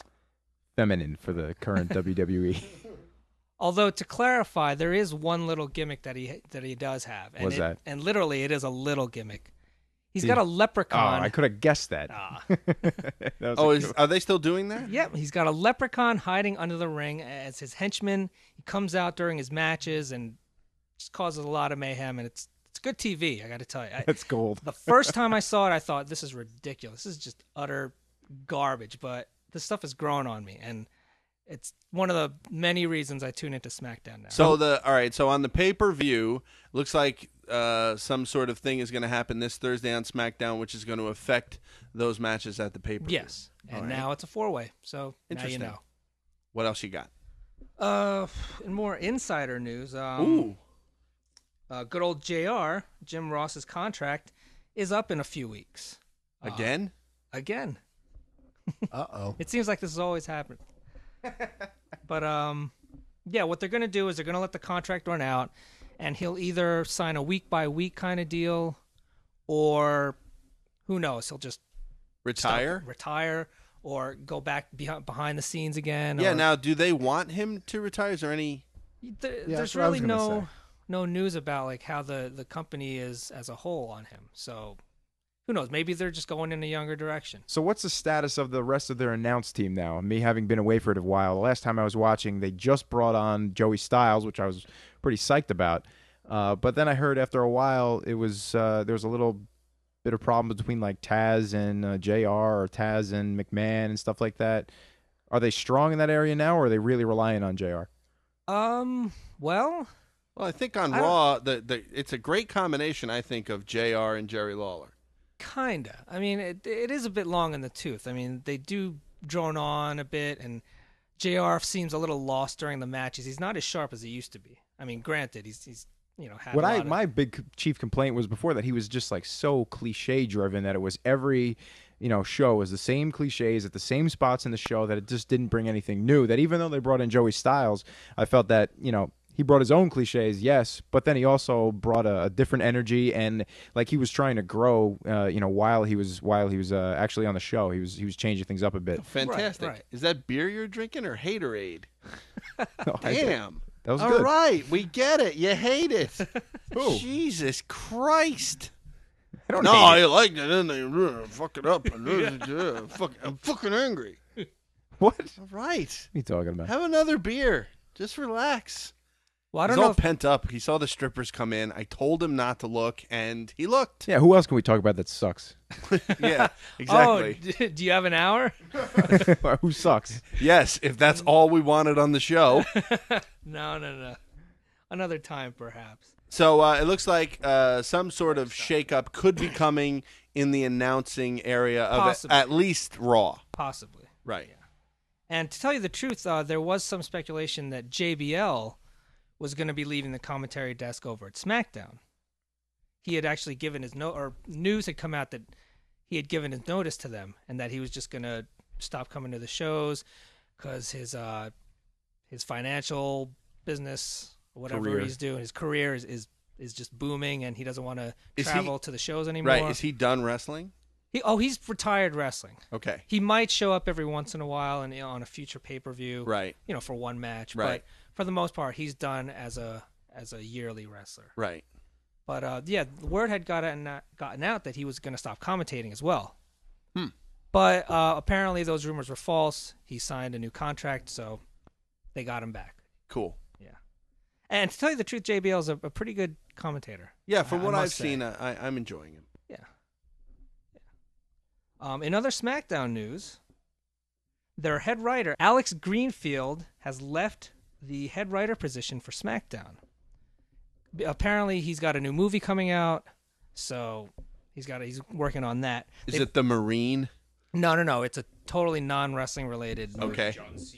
feminine for the current W W E. Although to clarify, there is one little gimmick that he that he does have. And What's it- that? And literally, it is a little gimmick. He's See? got a Oh, leprechaun. I could have guessed that. Ah. That was Oh, a is, good- are they still doing that? Yep, he's got a leprechaun hiding under the ring as his henchman. He comes out during his matches and just causes a lot of mayhem, and it's it's good T V, I got to tell you. I, That's gold. the first time I saw it, I thought, this is ridiculous. This is just utter garbage, but this stuff has grown on me, and it's one of the many reasons I tune into SmackDown now. So the all right, so on the pay per view, looks like uh, some sort of thing is going to happen this Thursday on SmackDown, which is going to affect those matches at the pay per view. Yes, and now it's a four-way, so now you Interesting. know. What else you got? Uh, in more insider news, um, Ooh, uh, good old J R, Jim Ross's contract is up in a few weeks. Uh, again? Again. Uh-oh. It seems like this has always happened. But, um, yeah, what they're going to do is they're going to let the contract run out, and he'll either sign a week-by-week kind of deal, or who knows, he'll just Retire? stop- retire, or go back behind, behind the scenes again. Yeah. or- Now, do they want him to retire? Is there any? There, Yeah, there's that's what I was really gonna no say. no news about like how the, the company is as a whole on him. So who knows? Maybe they're just going in a younger direction. So what's the status of the rest of their announced team now? Me having been away for it a while, the last time I was watching, they just brought on Joey Styles, which I was pretty psyched about. Uh, but then I heard after a while it was uh, there was a little bit of problem between like Taz and uh, J R or Taz and McMahon and stuff like that. Are they strong in that area now, or are they really relying on J R? Um. Well, Well, I think on I don't- Raw, the, the it's a great combination. I think of J R and Jerry Lawler. kinda. I mean, it it is a bit long in the tooth. I mean, they do drone on a bit, and J R seems a little lost during the matches. He's not as sharp as he used to be. I mean, granted, he's he's you know, had What a I lot of- my big chief complaint was before that he was just like so cliche driven that it was every you know show was the same cliches at the same spots in the show, that it just didn't bring anything new. That even though they brought in Joey Styles, I felt that you know he brought his own cliches, yes, but then he also brought a, a different energy, and like he was trying to grow, uh, you know, while he was while he was uh, actually on the show, he was he was changing things up a bit. Fantastic. right. Is that beer you're drinking or Haterade? No, I did. Damn. That was All good. right, we get it. You hate it. Who? Jesus Christ. I don't no, hate I it. like it, and they uh, fuck it up. And, uh, fuck, I'm fucking angry. What? All right. What are you talking about? Have another beer. Just relax. Well, I He's don't know all if- pent up. He saw the strippers come in. I told him not to look, and he looked. Yeah, who else can we talk about that sucks? Yeah, exactly. Oh, d- do you have an hour? Who sucks? Yes, if that's all we wanted on the show. No, no, no. Another time, perhaps. So uh, it looks like uh, some sort of shakeup could be coming in the announcing area of Possibly. at least Raw. Possibly. Right. And to tell you the truth, uh, there was some speculation that J B L was going to be leaving the commentary desk over at SmackDown. He had actually given his note, or news had come out that he had given his notice to them, and that he was just going to stop coming to the shows because his uh, his financial business, whatever Career. he's doing, his career is, is is just booming, and he doesn't want to Is he- travel to the shows anymore. Right. Is he done wrestling? He, oh, he's retired wrestling. Okay. He might show up every once in a while and you know, on a future pay per view, Right. You know, for one match, Right. But for the most part, he's done as a as a yearly wrestler. Right. But uh, yeah, the word had gotten gotten out that he was going to stop commentating as well. Hmm. But uh, apparently, those rumors were false. He signed a new contract, so they got him back. Cool. Yeah. And to tell you the truth, J B L is a, a pretty good commentator. Yeah, from I- I what I've must say. seen, uh, I, I'm enjoying him. Yeah. Um, in other SmackDown news, their head writer, Alex Greenfield, has left the head writer position for SmackDown. B- Apparently, he's got a new movie coming out, so he's got a, he's working on that. Is They've- it the Marine? No, no, no. It's a totally non-wrestling related. Okay.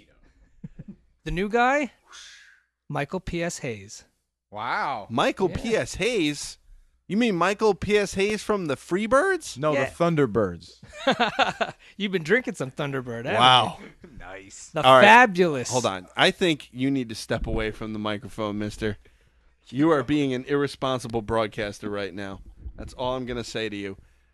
The new guy, Michael P S. Hayes. Wow. Michael P S. Hayes? You mean Michael P S. Hayes from the Freebirds? No, Yeah. the Thunderbirds. You've been drinking some Thunderbird, haven't Wow. you? Nice. The All right. fabulous. Hold on. I think you need to step away from the microphone, mister. You are being an irresponsible broadcaster right now. That's all I'm going to say to you.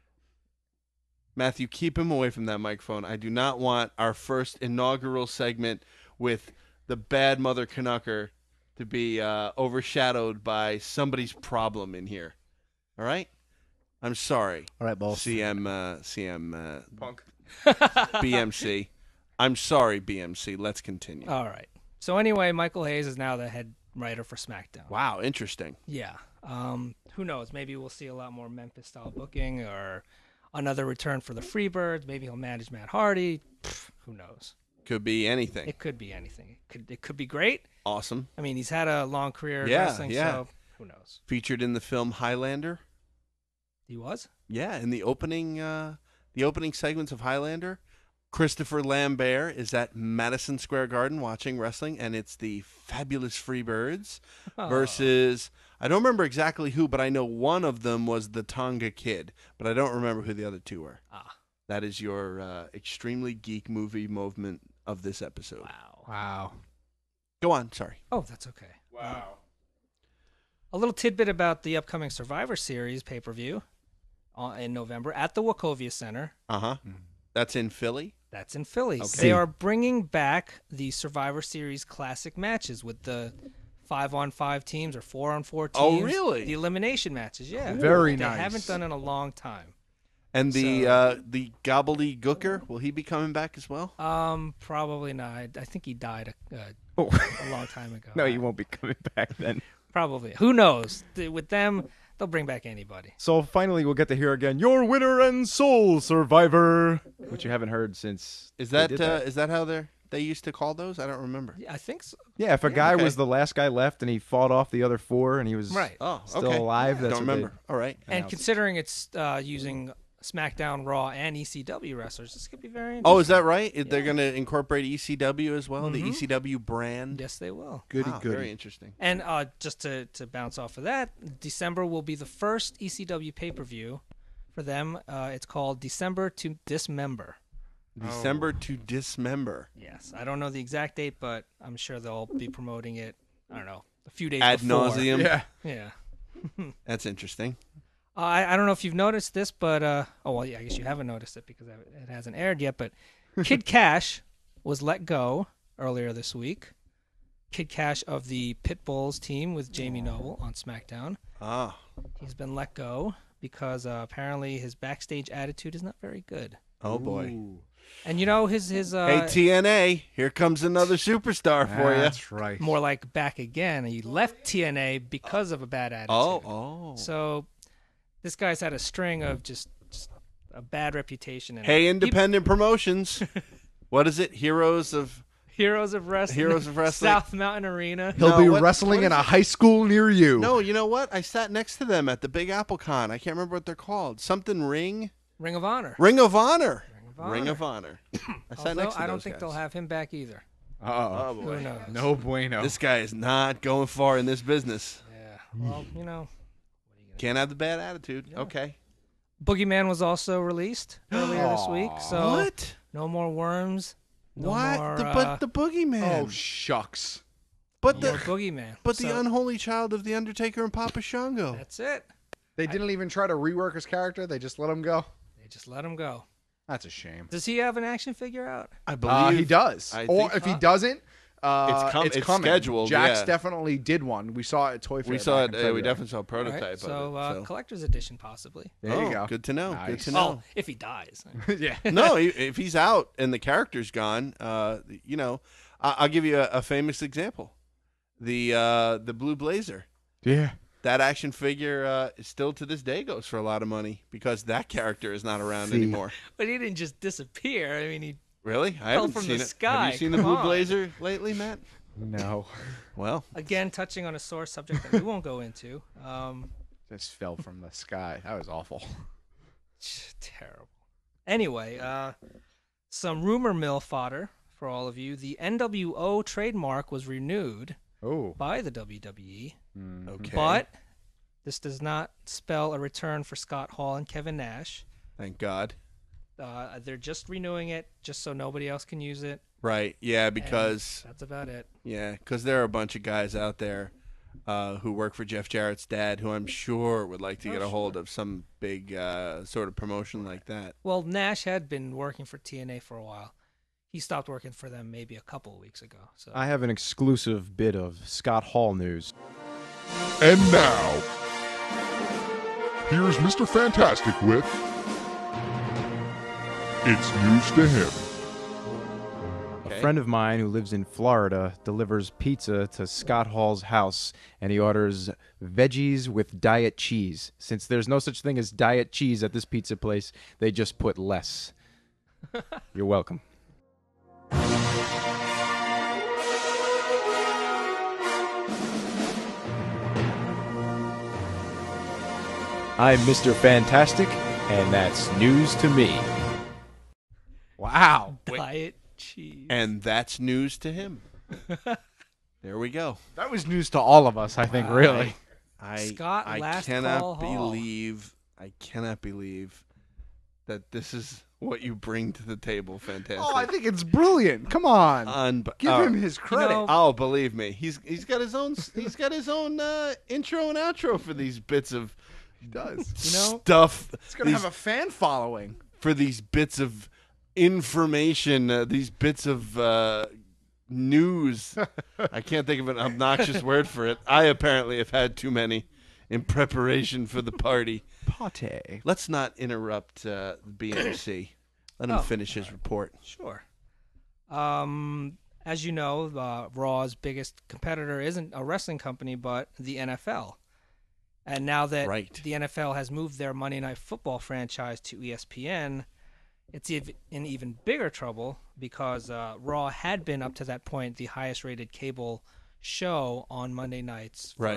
Matthew, keep him away from that microphone. I do not want our first inaugural segment with the bad mother Canucker to be uh, overshadowed by somebody's problem in here. All right? I'm sorry. All right, boss. C M, uh, C M, uh, Punk. B M C. I'm sorry, B M C. Let's continue. All right. So anyway, Michael Hayes is now the head writer for SmackDown. Wow, interesting. Yeah. Um, who knows? Maybe we'll see a lot more Memphis-style booking or another return for the Freebirds. Maybe he'll manage Matt Hardy. Pff, who knows? Could be anything. It could be anything. It could it could be great. Awesome. I mean, he's had a long career in Yeah, wrestling, yeah. so who knows? Featured in the film Highlander. He was? Yeah, in the opening, uh, the opening segments of Highlander, Christopher Lambert is at Madison Square Garden watching wrestling, and it's the Fabulous Freebirds Oh. versus I don't remember exactly who, but I know one of them was the Tonga Kid, but I don't remember who the other two were. Ah. That is your uh, extremely geek movie movement of this episode. Wow. Wow. Go on. Sorry. Oh, that's okay. Wow. A little tidbit about the upcoming Survivor Series pay-per-view uh, in November at the Wachovia Center. Uh huh. That's in Philly. That's in Philly. Okay. They are bringing back the Survivor Series classic matches with the five-on-five teams or four-on-four Oh, teams. really? The elimination matches, yeah. Very they nice. haven't done it in a long time. And the So- uh, the gobbledygooker, will he be coming back as well? Um, probably not. I, I think he died a, uh, Oh. a long time ago. No, you won't be coming back then. Probably. Who knows? Th- With them, they'll bring back anybody. So finally, we'll get to hear again your winner and soul survivor, which you haven't heard since. Is they that, did uh, is that how they they used to call those? I don't remember. Yeah, I think so. Yeah, if a Yeah. guy Okay. was the last guy left and he fought off the other four and he was Right. Oh, still okay. alive, that's Don't what they remember. All right. And announced. considering it's uh, using SmackDown, Raw, and E C W wrestlers. This could be very interesting. Oh, is that right? They're going to incorporate E C W as well, the Mhm. E C W brand. Yes, they will. Goody, Wow, goody. Very interesting. And uh, just to, to bounce off of that, December will be the first E C W pay-per-view for them. Uh, it's called December to Dismember. December to Dismember. Yes. I don't know the exact date, but I'm sure they'll be promoting it, I don't know, a few days Ad before. nauseum. Yeah. Yeah. That's interesting. Uh, I, I don't know if you've noticed this, but uh, oh well, yeah, I guess you haven't noticed it because it hasn't aired yet. But Kid Cash was let go earlier this week. Kid Cash of the Pitbulls team with Jamie Noble on SmackDown. Ah. He's been let go because uh, apparently his backstage attitude is not very good. Oh boy. Ooh. And you know his his uh, Hey T N A, here comes another superstar for you. That's right. more like back again. He left T N A because of a bad attitude. Oh, oh. So this guy's had a string of just, just a bad reputation. And Hey, he- independent promotions. What is it? Heroes of Heroes of Wrestling. Heroes of Wrestling. South Mountain Arena. He'll No, be what- wrestling what in is a it? high school near you. No, you know what? I sat next to them at the Big Apple Con. I can't remember what they're called. Something Ring? Ring of Honor. Ring of Honor. Ring of Honor. Ring of Honor. I sat Although next to I don't those think guys. they'll have him back either. Uh-oh. Oh, Who boy. knows? No bueno. This guy is not going far in this business. Yeah. Well, you know, Can't have the bad attitude. Okay. Boogeyman was also released earlier this week. So What? no more worms. No what? More, the, uh, but the Boogeyman. Oh, shucks. but more the Boogeyman. but the So unholy child of the Undertaker and Papa Shango. That's it. They didn't even try to rework his character. They just let him go. They just let him go. That's a shame. Does he have an action figure out? I believe Uh, he does. I or think- if he doesn't, uh, It's com- it's it's coming. scheduled, Jax yeah. definitely did one. We saw it at Toy Fair. we saw back it. in Uh, we February. definitely saw a All prototype right, so, of uh, it. So. collector's edition possibly. There oh, you go. Good to know. Good Nice. to know. Oh, if he dies. yeah. no, he- if he's out and the character's gone, uh, you know, I- I'll give you a, a famous example: the uh, the Blue Blazer. Yeah. That action figure uh, still to this day goes for a lot of money because that character is not around See. anymore. But he didn't just disappear. I mean, he Really? I Fell haven't from seen the it. sky. Have you seen the Come Blue on. Blazer lately, Matt? No. Well, again touching on a sore subject that we won't go into. Um, Just fell from the sky. That was awful. terrible. Anyway, uh, some rumor mill fodder for all of you. The N W O trademark was renewed Oh. by the W W E, okay. but this does not spell a return for Scott Hall and Kevin Nash. Thank God. Uh, they're just renewing it just so nobody else can use it. Right. Yeah, and because that's about it. yeah, because there are a bunch of guys out there uh, who work for Jeff Jarrett's dad, who I'm sure would like to Oh, get a hold of some big uh, sort of promotion like that. Well, Nash had been working for T N A for a while. He stopped working for them maybe a couple of weeks ago. So I have an exclusive bit of Scott Hall news. And now, here's Mister Fantastic with It's News to Him. A friend of mine who lives in Florida delivers pizza to Scott Hall's house, and he orders veggies with diet cheese. Since there's no such thing as diet cheese at this pizza place, they just put less. You're welcome. I'm Mister Fantastic, and that's news to me. Wow. diet cheese. And that's news to him. There we go. That was news to all of us, I think, really. I Scott I Last cannot Call Hall. believe I cannot believe that this is what you bring to the table. Fantastic. Oh, I think it's brilliant. Come on. Unbe- Give oh, him his credit. know- Oh, believe me, he's he's got his own he's got his own uh, intro and outro for these bits of he does. You know, stuff. It's going to these- have a fan following. for these bits of information, uh, these bits of uh, news. I can't think of an obnoxious word for it. I apparently have had too many in preparation for the party. Pate. Let's not interrupt uh, B M C. Let him Oh, finish his report. Sure. Um, as you know, uh, Raw's biggest competitor isn't a wrestling company, but the N F L. And now that Right. the N F L has moved their Monday Night Football franchise to E S P N, it's ev- in even bigger trouble because uh, Raw had been up to that point the highest-rated cable show on Monday nights for Right. E, however long it's been on, and now that it's on E S P N, well, check this out. The N F L has decided to move the Monday Night Football franchise to E S P N. And now that it's on E S P N, well, check this out. The N F L has decided to move the Monday Night Football franchise to E S P N. And now that it's on E S P N, well, check this out.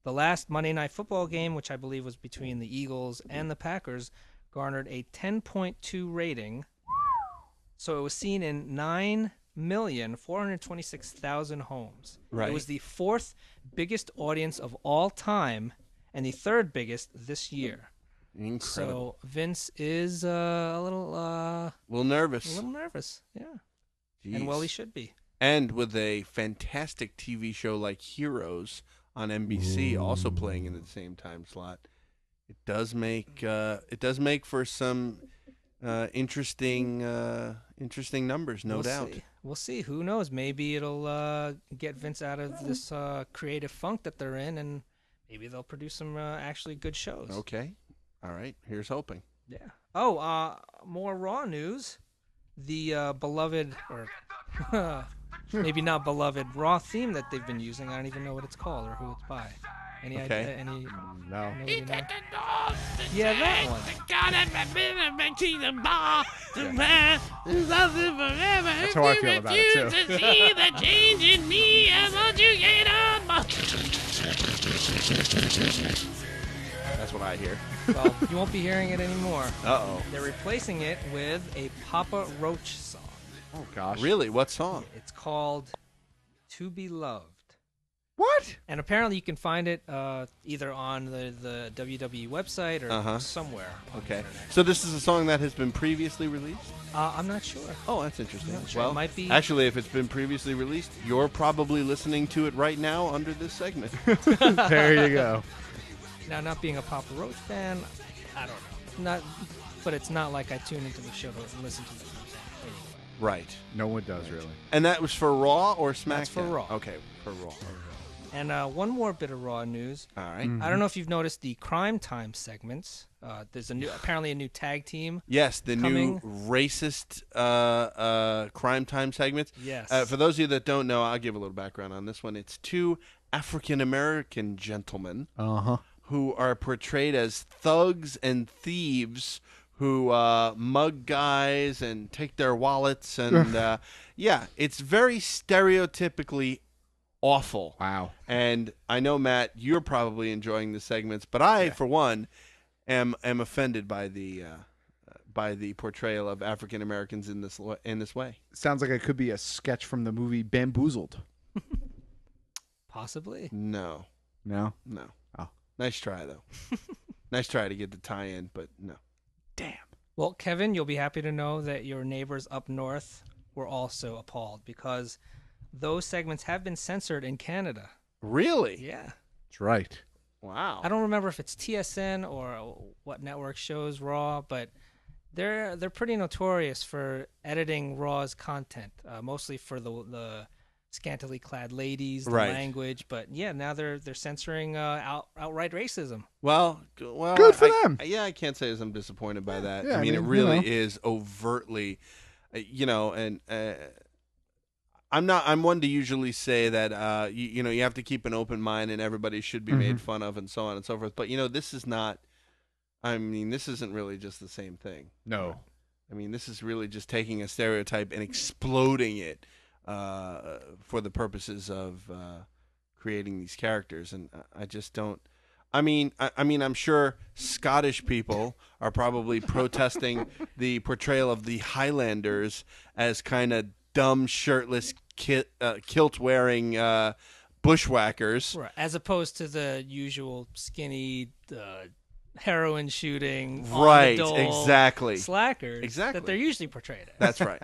The last Monday Night Football game, which I believe was between the Eagles and the Packers, garnered a ten point two rating. So it was seen in nine million four hundred twenty-six thousand homes. Right. It was the fourth biggest audience of all time and the third biggest this year. Incredible. So Vince is uh, a little uh, a little nervous. A little nervous, yeah. Jeez. And well, he should be. And with a fantastic T V show like Heroes on N B C also playing in the same time slot, it does make uh, it does make for some uh, interesting uh, interesting numbers, no we'll doubt. See. We'll see. Who knows? Maybe it'll uh, get Vince out of this uh, creative funk that they're in, and maybe they'll produce some uh, actually good shows. Okay. All right. Here's hoping. Yeah. Oh, uh, more Raw news. The uh, beloved, or maybe not beloved, Raw theme that they've been using. I don't even know what it's called or who it's by. Any Okay. idea? Any? No. Nobody know? Yeah, that one. That's how I feel about it too. To see the change in me as much you get on my- That's what I hear. Well, you won't be hearing it anymore. Uh-oh. They're replacing it with a Papa Roach song. Oh gosh. Really? What song? It's called "To Be Loved." What? And apparently you can find it uh, either on the, the W W E website or Uh-huh. somewhere. on the Okay. internet. So this is a song that has been previously released? Uh, I'm not sure. Oh, that's interesting. Not sure. Well, It might be- actually, if it's been previously released, you're probably listening to it right now under this segment. There you go. Now, not being a Papa Roach fan, I don't know. Not, but it's not like I tune into the show to listen to the anyway. Right. No one does really. And that was for Raw or SmackDown? That's for Raw. Okay, for Raw. And uh, one more bit of Raw news. All right. I don't know if you've noticed the Crime Time segments. Uh, there's a new, apparently a new tag team. Yes, the coming. new racist uh, uh, Crime Time segments. Yes. Uh, for those of you that don't know, I'll give a little background on this one. It's two African-American gentlemen Uh-huh. who are portrayed as thugs and thieves who uh, mug guys and take their wallets. And, uh, yeah, it's very stereotypically awful. Wow. And I know, Matt, you're probably enjoying the segments, but I, for one, am am offended by the uh, by the portrayal of African Americans in this lo- in this way. Sounds like it could be a sketch from the movie Bamboozled. Possibly. No, No. no. Oh. Nice try though. Nice try to get the tie-in, but no. Damn. Well, Kevin, you'll be happy to know that your neighbors up north were also appalled because those segments have been censored in Canada. Really? Yeah. That's right. Wow. I don't remember if it's T S N or what network shows Raw, but they're they're pretty notorious for editing Raw's content, uh, mostly for the the scantily clad ladies, the Right. language. But yeah, now they're they're censoring uh, out, outright racism. Well, g- well, Good for I- them. I- yeah, I can't say as I'm disappointed by that. Yeah, I I mean, it mean, you really know. is overtly, uh, you know, and uh, I'm not. I'm one to usually say that uh, you, you know you have to keep an open mind and everybody should be Mhm. made fun of and so on and so forth. But you know, this is not. I mean, this isn't really just the same thing. No. I mean, this is really just taking a stereotype and exploding it uh, for the purposes of uh, creating these characters, and I- I just don't. I mean, I, I mean, I'm sure Scottish people are probably protesting the portrayal of the Highlanders as kind of dumb, shirtless, ki- uh, kilt-wearing uh, bushwhackers. Right. As opposed to the usual skinny uh, heroin shooting, on the Right, dole exactly. slackers Exactly. that they're usually portrayed as. That's right.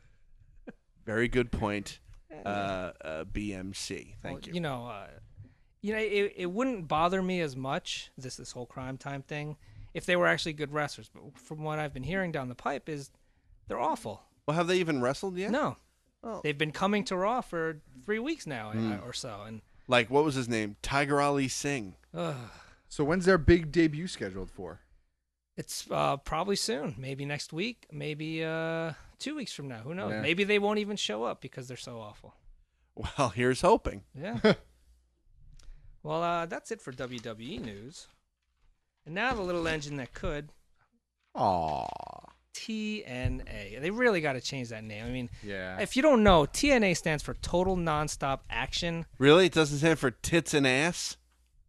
Very good point, uh, uh, B M C. Thank Well, you. You know, uh, you know, it, it wouldn't bother me as much this this whole Crime Time thing if they were actually good wrestlers. But from what I've been hearing down the pipe, is they're awful. Well, have they even wrestled yet? No, Oh. they've been coming to Raw for three weeks now uh, Mm. or so, and Like, what was his name? Tiger Ali Singh. ugh, So when's their big debut scheduled for? it's uh, probably soon. Maybe next week. Maybe uh, two weeks from now. Who knows? Yeah. Maybe they won't even show up because they're so awful. Well, here's hoping. Yeah. Well, uh, that's it for W W E news. And now the little engine that could. Aw. T N A. They really got to change that name. I mean, Yeah. if you don't know, T N A stands for Total Nonstop Action. Really? It doesn't stand for tits and ass?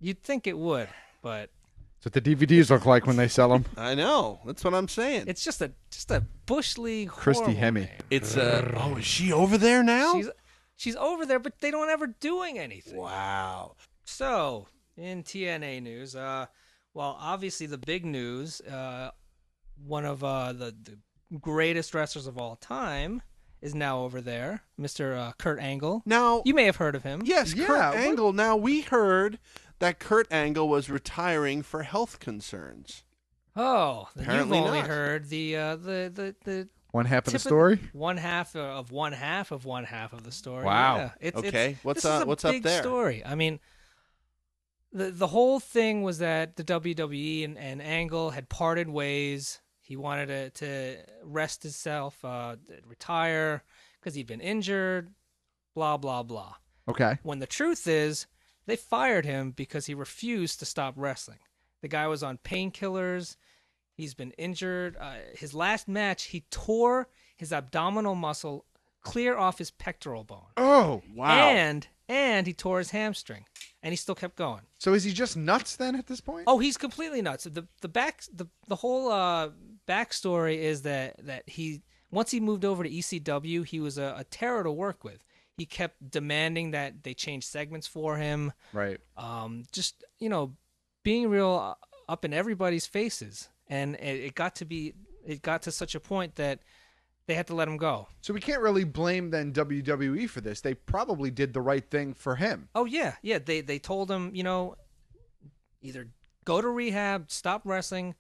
You'd think it would, but That's what the D V Ds look like when they sell them. I know. That's what I'm saying. it's just a just a bush league. Christy horrible Hemme. name. It's uh oh, is she over there now? She's she's over there, but they don't ever doing anything. Wow. So in T N A news, uh, well, obviously the big news, uh, one of uh the, the greatest wrestlers of all time is now over there, Mister Uh, Kurt Angle. Now You may have heard of him. Yes, Yeah, Kurt what- Angle. Now we heard that Kurt Angle was retiring for health concerns. Oh, then Apparently you've only not. heard the uh, the the the One half of the tip story? one half of one half of one half of the story. Wow. Yeah. It's, Okay. It's, What's this is up- a what's up big there? Story. I mean, the the whole thing was that the W W E and, and Angle had parted ways. He wanted to, to rest himself, uh, retire because he'd been injured. Blah blah blah. Okay. When the truth is, they fired him because he refused to stop wrestling. The guy was on painkillers. He's been injured. Uh, his last match, he tore his abdominal muscle clear off his pectoral bone. Oh, wow. And and he tore his hamstring, and he still kept going. So is he just nuts then at this point? Oh, he's completely nuts. The the back the the whole uh, backstory is that that he once he moved over to E C W, he was a, a terror to work with. He kept demanding that they change segments for him. Right. Um, just you know, being real up in everybody's faces, and it, it got to be it got to such a point that they had to let him go. So we can't really blame then W W E for this. They probably did the right thing for him. Oh yeah, yeah. They they told him, you know, either go to rehab, stop wrestling,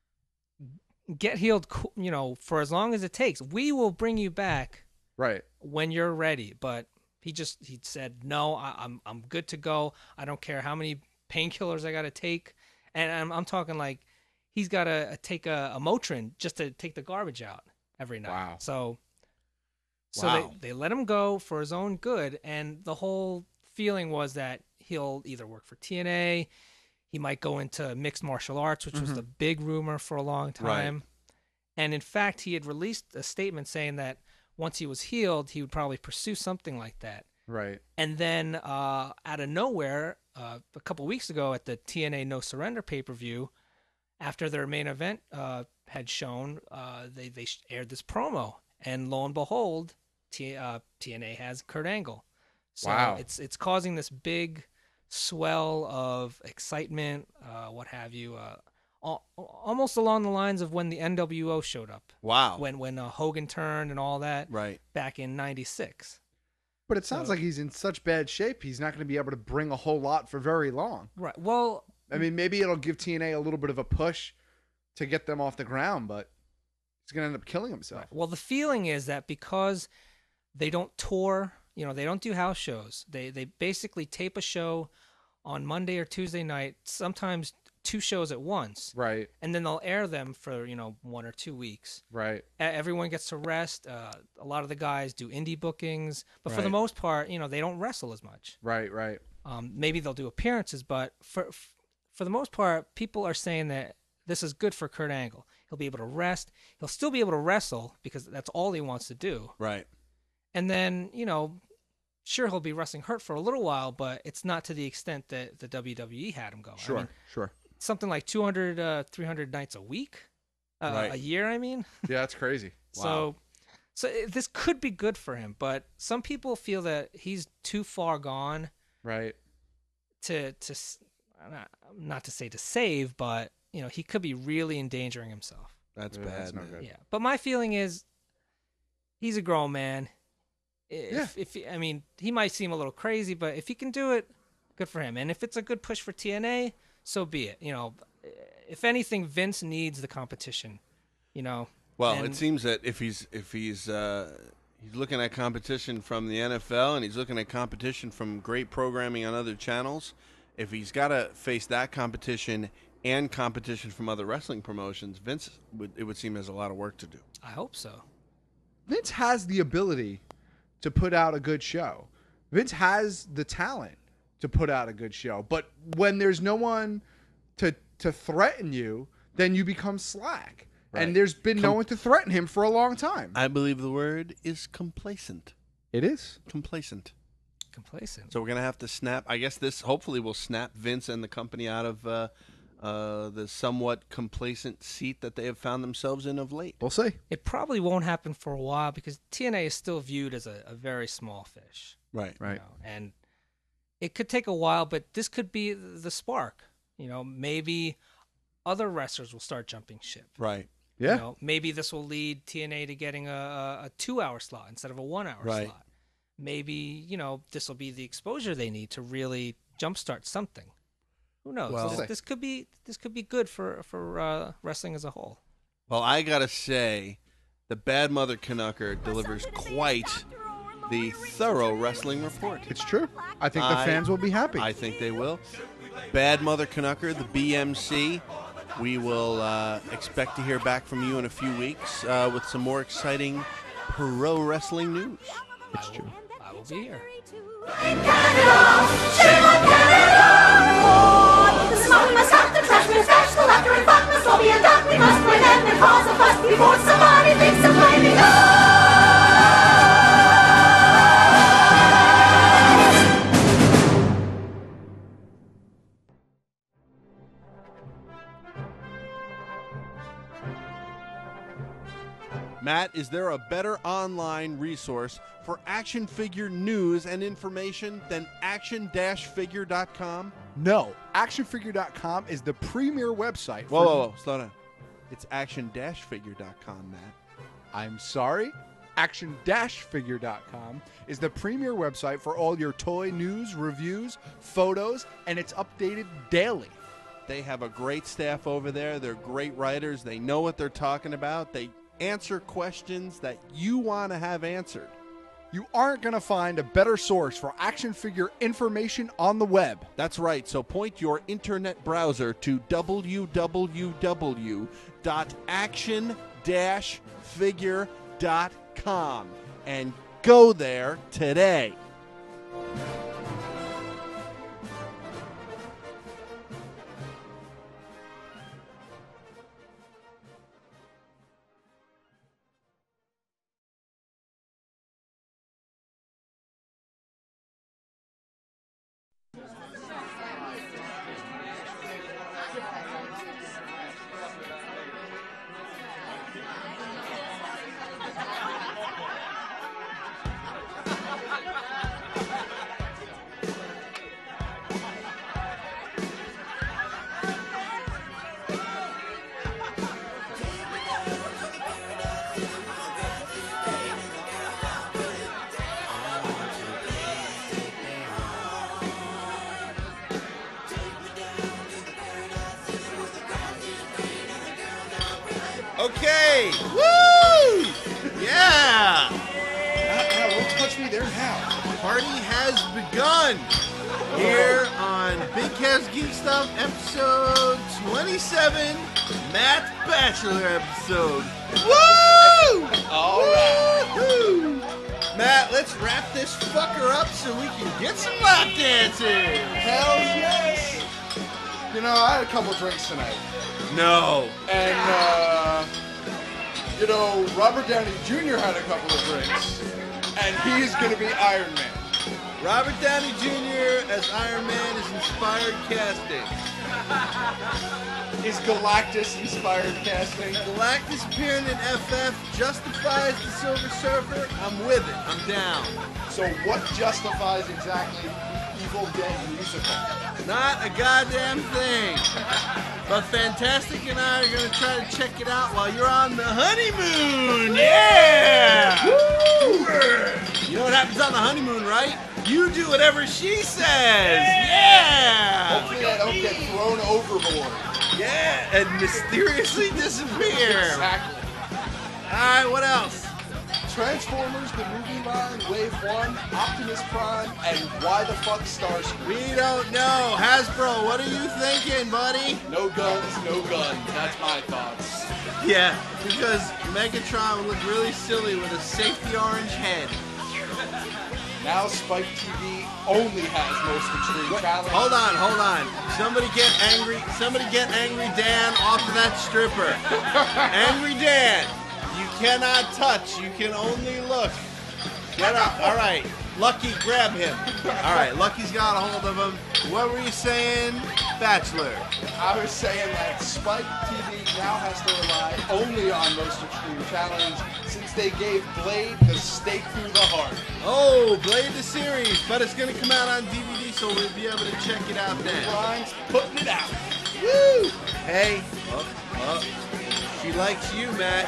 get healed, co- you know, for as long as it takes. We will bring you back Right. when you're ready. But he just he said no. I, I'm I'm good to go. I don't care how many painkillers I got to take, and I'm I'm talking like he's got to take a, a Motrin just to take the garbage out every night. Wow. So. So Wow. they, they let him go for his own good, and the whole feeling was that he'll either work for T N A, he might go into mixed martial arts, which was Mhm. the big rumor for a long time. And in fact, he had released a statement saying that once he was healed, he would probably pursue something like that. Right. And then uh, out of nowhere, uh, a couple weeks ago at the T N A No Surrender pay-per-view, after their main event uh, had shown, uh, they, they aired this promo. And lo and behold, T, uh, T N A has Kurt Angle. So Wow. it's it's causing this big swell of excitement, uh, what have you, uh, al- almost along the lines of when the N W O showed up. Wow. When when uh, Hogan turned and all that. Right. Back in ninety-six. But it sounds So- like he's in such bad shape, he's not going to be able to bring a whole lot for very long. Right. Well, I mean, maybe it'll give T N A a little bit of a push to get them off the ground, but he's going to end up killing himself. Well, the feeling is that because they don't tour, you know, they don't do house shows. They they basically tape a show on Monday or Tuesday night, sometimes two shows at once. Right. And then they'll air them for, you know, one or two weeks. Right. E- Everyone gets to rest. Uh, a lot of the guys do indie bookings, but for the Right. most part, you know, they don't wrestle as much. Right, right. Um, maybe they'll do appearances, but for for the most part, people are saying that this is good for Kurt Angle. He'll be able to rest. He'll still be able to wrestle because that's all he wants to do. Right. And then, you know, sure, he'll be wrestling hurt for a little while, but it's not to the extent that the W W E had him go. Sure, I mean, sure. something like two hundred, uh, three hundred nights a week, uh, Right. a year, I mean. Yeah, that's crazy. So, so it- this could be good for him, but some people feel that he's too far gone Right. to, to s- not, not to say to save, but, you know, he could be really endangering himself. That's Yeah, bad. that's no man. good. Yeah. But my feeling is he's a grown man. If, if I mean, he might seem a little crazy, but if he can do it, good for him. And if it's a good push for T N A, so be it. You know, if anything, Vince needs the competition. You know. Well, And- it seems that if he's if he's uh, he's looking at competition from the N F L and he's looking at competition from great programming on other channels, if he's got to face that competition and competition from other wrestling promotions, Vince would it would seem has a lot of work to do. I hope so. Vince has the ability to put out a good show. Vince has the talent to put out a good show. But when there's no one to to threaten you, then you become slack. Right. And there's been no Com- one to threaten him for a long time. I believe the word is complacent. It is complacent. complacent. So we're gonna have to snap. I guess this hopefully will snap Vince and the company out of uh, uh, the somewhat complacent seat that they have found themselves in of late. We'll see. It probably won't happen for a while because T N A is still viewed as a, a very small fish. Right. you Right. know, and it could take a while, but this could be the spark. You know, maybe other wrestlers will start jumping ship. Right. Yeah. You know, maybe this will lead T N A to getting a, a, a two-hour slot instead of a one-hour Right. slot. Maybe, you know, this will be the exposure they need to really jumpstart something. Who knows? Well- this, this could be this could be good for for uh, wrestling as a whole. Well, I gotta say, the Bad Mother Canucker delivers quite the thorough wrestling report. It's true. I think the I- fans will be happy. I think they will. Bad Mother Canucker, the B M C. We will uh, expect to hear back from you in a few weeks uh, with some more exciting pro wrestling news. It's true. I will be here. The smoke must stop, the trash must dash, the laughter and fun must all be a duck. We must win and then cause a fuss before somebody thinks of blaming us. Matt, is there a better online resource for action figure news and information than action dash figure dot com? No. action figure dot com is the premier website. Whoa, for- whoa, whoa, slow down. It's action dash figure dot com, Matt. I'm sorry. action dash figure dot com is the premier website for all your toy news, reviews, photos, and it's updated daily. They have a great staff over there. They're great writers. They know what they're talking about. They answer questions that you want to have answered. You aren't going to find a better source for action figure information on the web. That's right. So point your internet browser to w w w dot action dash figure dot com and go there today. Okay. Woo! Yeah. Don't touch me there now. Party has begun here on Big Cavs Geek Stuff episode twenty-seven, Matt Bachelor episode. Woo! All right. Woo! Matt, let's wrap this fucker up so we can get some lap dancing. Hell yes. You know, I had a couple drinks tonight. No. And, uh, you know, Robert Downey Junior had a couple of drinks. And he's going to be Iron Man. Robert Downey Junior as Iron Man is inspired casting. Is Galactus inspired casting? Galactus appearing in F F justifies the Silver Surfer. I'm with it. I'm down. So what justifies exactly Evil Dead musical? Not a goddamn thing. But Fantastic and I are going to try to check it out while you're on the honeymoon. Yeah! Woo! You know what happens on the honeymoon, right? You do whatever she says. Yeah! Hopefully I don't get thrown overboard. Yeah, and mysteriously disappear. Exactly. All right, what else? Transformers, the movie line, Wave one, Optimus Prime, and Why the Fuck Starscream? We don't know. Hasbro, what are you thinking, buddy? No guns, no guns. That's my thoughts. Yeah, because Megatron would look really silly with a safety orange head. Now Spike T V only has Most Extreme Challenge. Hold on, hold on. Somebody get angry. Somebody get Angry Dan off of that stripper. Angry Dan, you cannot touch. You can only look. Get up. All right. Lucky, grab him. All right, Lucky's got a hold of him. What were you saying, Bachelor? I was saying that Spike T V now has to rely only on Most Extreme Challenge since they gave Blade the stake through the heart. Oh, Blade the series, but it's going to come out on D V D, so we'll be able to check it out then. Ryan's putting it out. Woo! Hey, oh, oh. She likes you, Matt.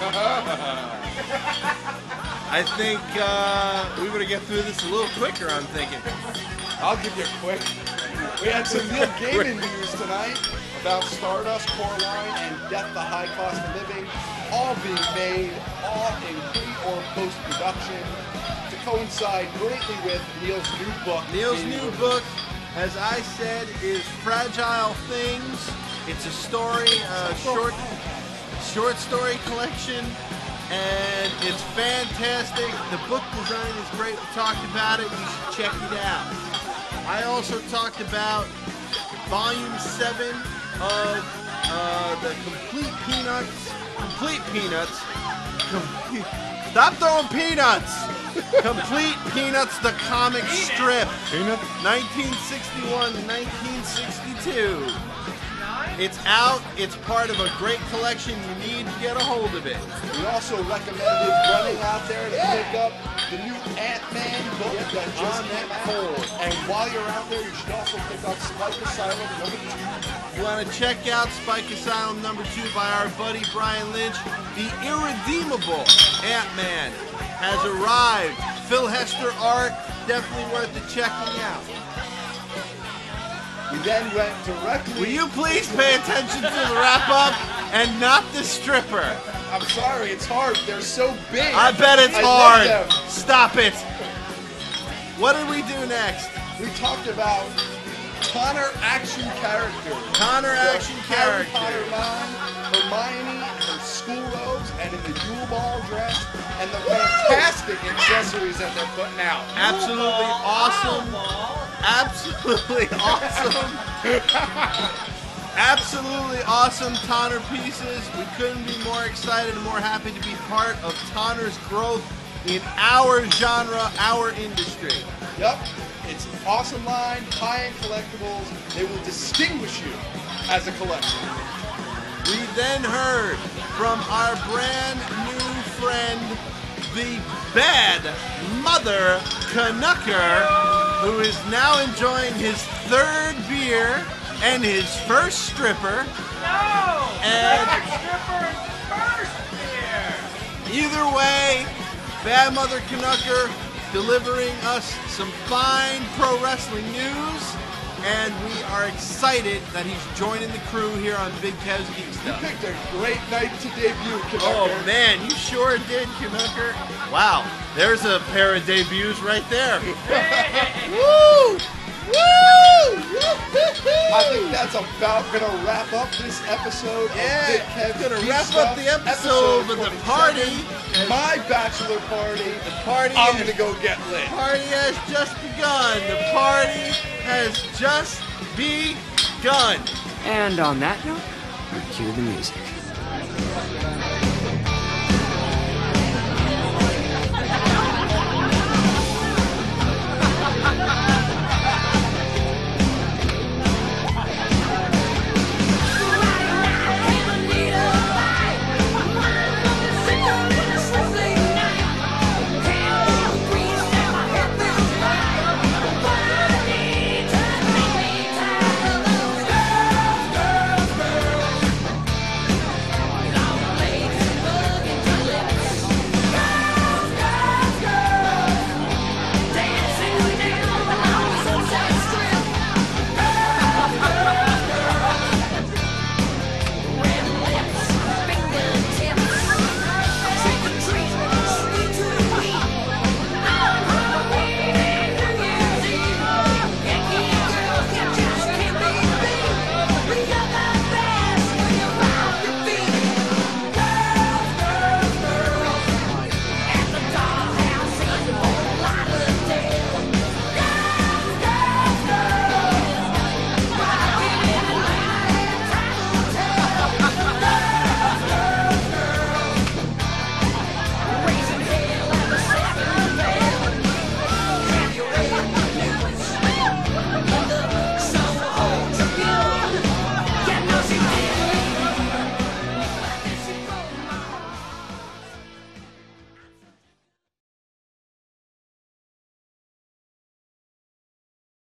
I think uh, we would have get through this a little quicker, I'm thinking. I'll give you a quick. We had some Neil Gaiman news tonight about Stardust, Coraline, and Death the High Cost of Living, all being made, all in pre- or post-production, to coincide greatly with Neil's new book. Neil's being new released. book, as I said, is Fragile Things. It's a story, uh, short, short story collection, and it's fantastic. The book design is great. We talked about it. You should check it out. I also talked about Volume seven of uh, the Complete Peanuts. Complete Peanuts. Complete, stop throwing peanuts! Complete Peanuts, the comic strip. Peanuts? nineteen sixty-one to nineteen sixty-two. It's out. It's part of a great collection. You need to get a hold of it. We also recommended running out there to pick up the new Ant-Man book that just came out. And while you're out there, you should also pick up Spike Asylum number two. You want to check out Spike Asylum number two by our buddy Brian Lynch. The irredeemable Ant-Man has arrived. Phil Hester art, definitely worth it checking out. We then went directly... Will you please pay attention to the wrap-up and not the stripper? I'm sorry, it's hard. They're so big. I bet it's I hard. love them. Stop it. What did we do next? We talked about Connor action characters. Connor The action Harry characters. Potter line, Hermione, her school robes, and in the Yule Ball dress, and the fantastic accessories that they're putting out. Absolutely awesome. Absolutely awesome. Absolutely awesome Tonner pieces. We couldn't be more excited and more happy to be part of Tonner's growth in our genre, our industry. Yep. It's an awesome line, high-end collectibles. They will distinguish you as a collector. We then heard from our brand new friend, the Bad Mother Canucker, who is now enjoying his third beer and his first stripper. No! And Stripper's first beer! either way, Bad Mother Canucker delivering us some fine pro wrestling news, and we are excited that he's joining the crew here on Big Kev's Geek You Stuff. picked a great night to debut, Canucker. Oh man, you sure did, Canucker. Wow, there's a pair of debuts right there. Woo! Woo! I think that's about gonna wrap up this episode Yeah, of Big Kev's gonna Geek wrap Stuff, up the episode with the party. twenty-seven. My bachelor party. The party I'm has- gonna go get lit. Party has just begun. The party has just begun. And on that note, we cue the music.